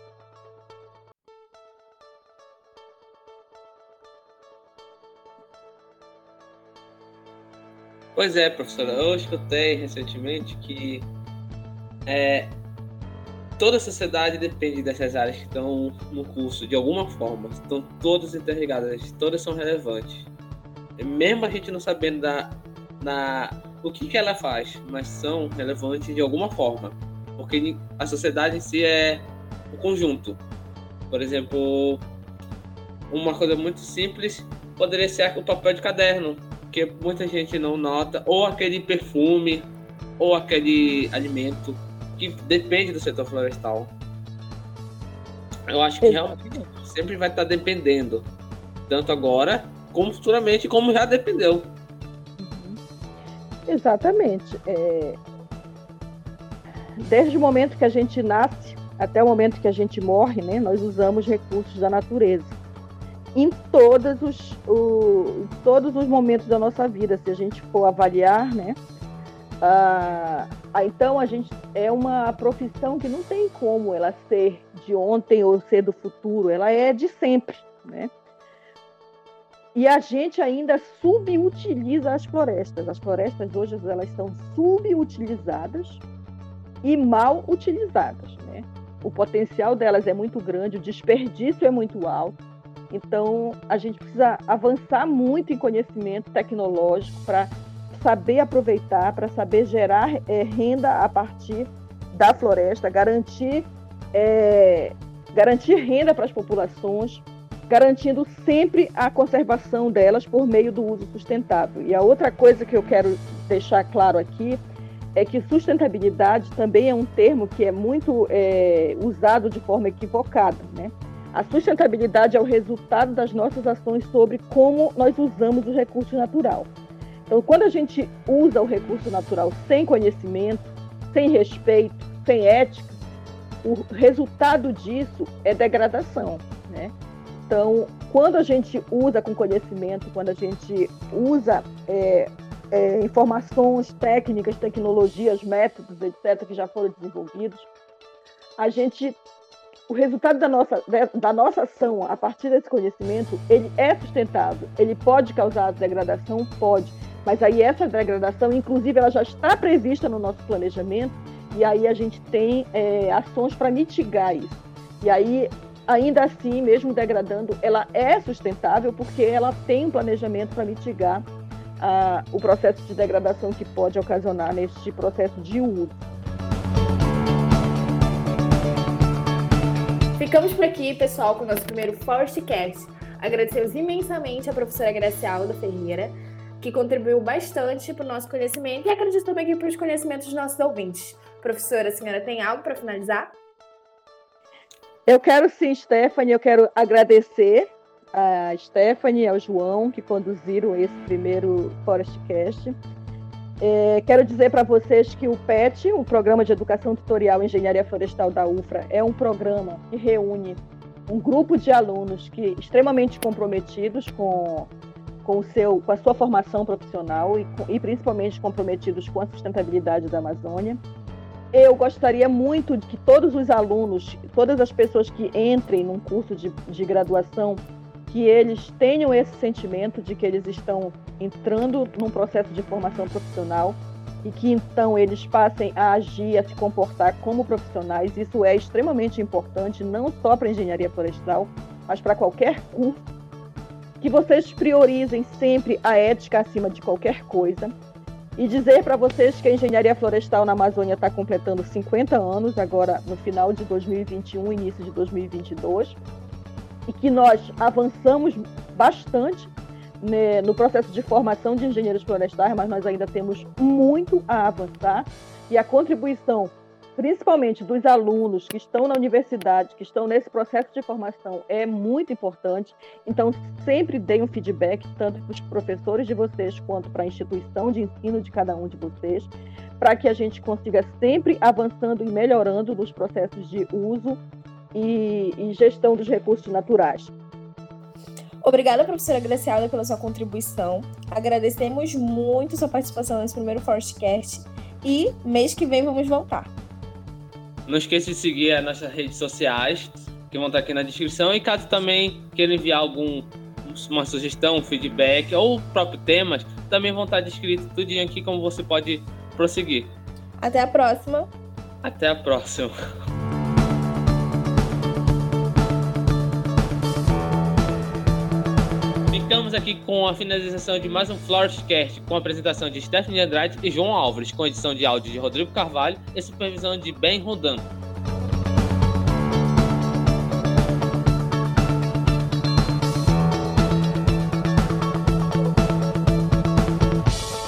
Pois é, professora, eu escutei recentemente que é, toda a sociedade depende dessas áreas que estão no curso, de alguma forma. Estão todas interligadas, todas são relevantes. E mesmo a gente não sabendo da, da, o que, que ela faz, mas são relevantes de alguma forma. Porque a sociedade em si é o conjunto. Por exemplo, uma coisa muito simples poderia ser o papel de caderno, que muita gente não nota, ou aquele perfume, ou aquele alimento que depende do setor florestal. Eu acho que realmente sempre vai estar dependendo, tanto agora como futuramente, como já dependeu. Exatamente. É... Desde o momento que a gente nasce até o momento que a gente morre, né, nós usamos recursos da natureza em todos os, o, todos os momentos da nossa vida, se a gente for avaliar, né? Ah, então a gente é uma profissão que não tem como ela ser de ontem ou ser do futuro, ela é de sempre, né? E a gente ainda subutiliza as florestas. As florestas hoje elas são subutilizadas e mal utilizadas, né? O potencial delas é muito grande, o desperdício é muito alto. Então, a gente precisa avançar muito em conhecimento tecnológico para saber aproveitar, para saber gerar é, renda a partir da floresta, garantir, é, garantir renda para as populações, garantindo sempre a conservação delas por meio do uso sustentável. E a outra coisa que eu quero deixar claro aqui é que sustentabilidade também é um termo que é muito é, usado de forma equivocada, né? A sustentabilidade é o resultado das nossas ações sobre como nós usamos o recurso natural. Então, quando a gente usa o recurso natural sem conhecimento, sem respeito, sem ética, o resultado disso é degradação, né? Então, quando a gente usa com conhecimento, quando a gente usa é, é, informações técnicas, tecnologias, métodos, etcétera, que já foram desenvolvidos, a gente, o resultado da nossa, da nossa ação a partir desse conhecimento, ele é sustentável. Ele pode causar degradação? Pode. Mas aí essa degradação, inclusive, ela já está prevista no nosso planejamento e aí a gente tem é, ações para mitigar isso. E aí, ainda assim, mesmo degradando, ela é sustentável porque ela tem um planejamento para mitigar ah, o processo de degradação que pode ocasionar neste processo de uso. Ficamos por aqui, pessoal, com o nosso primeiro ForestCast. Agradecemos imensamente a professora Gracialda Ferreira, que contribuiu bastante para o nosso conhecimento e acredito também que para os conhecimentos dos nossos ouvintes. Professora, a senhora tem algo para finalizar? Eu quero sim, Stephanie, eu quero agradecer a Stephanie e ao João que conduziram esse primeiro ForestCast. É, quero dizer para vocês que o P E T, o Programa de Educação Tutorial em Engenharia Florestal da U F R A, é um programa que reúne um grupo de alunos que extremamente comprometidos com, com, o seu, com a sua formação profissional e, e principalmente comprometidos com a sustentabilidade da Amazônia. Eu gostaria muito de que todos os alunos, todas as pessoas que entrem num curso de, de graduação, que eles tenham esse sentimento de que eles estão entrando num processo de formação profissional e que então eles passem a agir, a se comportar como profissionais. Isso é extremamente importante, não só para a engenharia florestal, mas para qualquer curso. Que vocês priorizem sempre a ética acima de qualquer coisa. E dizer para vocês que a engenharia florestal na Amazônia está completando cinquenta anos, agora no final de dois mil e vinte e um, início de dois mil e vinte e dois, e que nós avançamos bastante, né, no processo de formação de engenheiros florestais, mas nós ainda temos muito a avançar, e a contribuição, principalmente dos alunos que estão na universidade, que estão nesse processo de formação, é muito importante. Então, sempre deem um feedback, tanto para os professores de vocês, quanto para a instituição de ensino de cada um de vocês, para que a gente consiga sempre avançando e melhorando nos processos de uso e, e gestão dos recursos naturais. Obrigada, professora Gracialda, pela sua contribuição. Agradecemos muito sua participação nesse primeiro ForestCast e mês que vem vamos voltar. Não esqueça de seguir as nossas redes sociais, que vão estar aqui na descrição. E caso também queira enviar algum, uma sugestão, um feedback ou próprio temas, também vão estar descritos tudinho aqui, como você pode prosseguir. Até a próxima. Até a próxima. Ficamos aqui com a finalização de mais um ForestCast, com a apresentação de Stephanie Andrade e João Álvares, com edição de áudio de Rodrigo Carvalho e supervisão de Ben Rodan.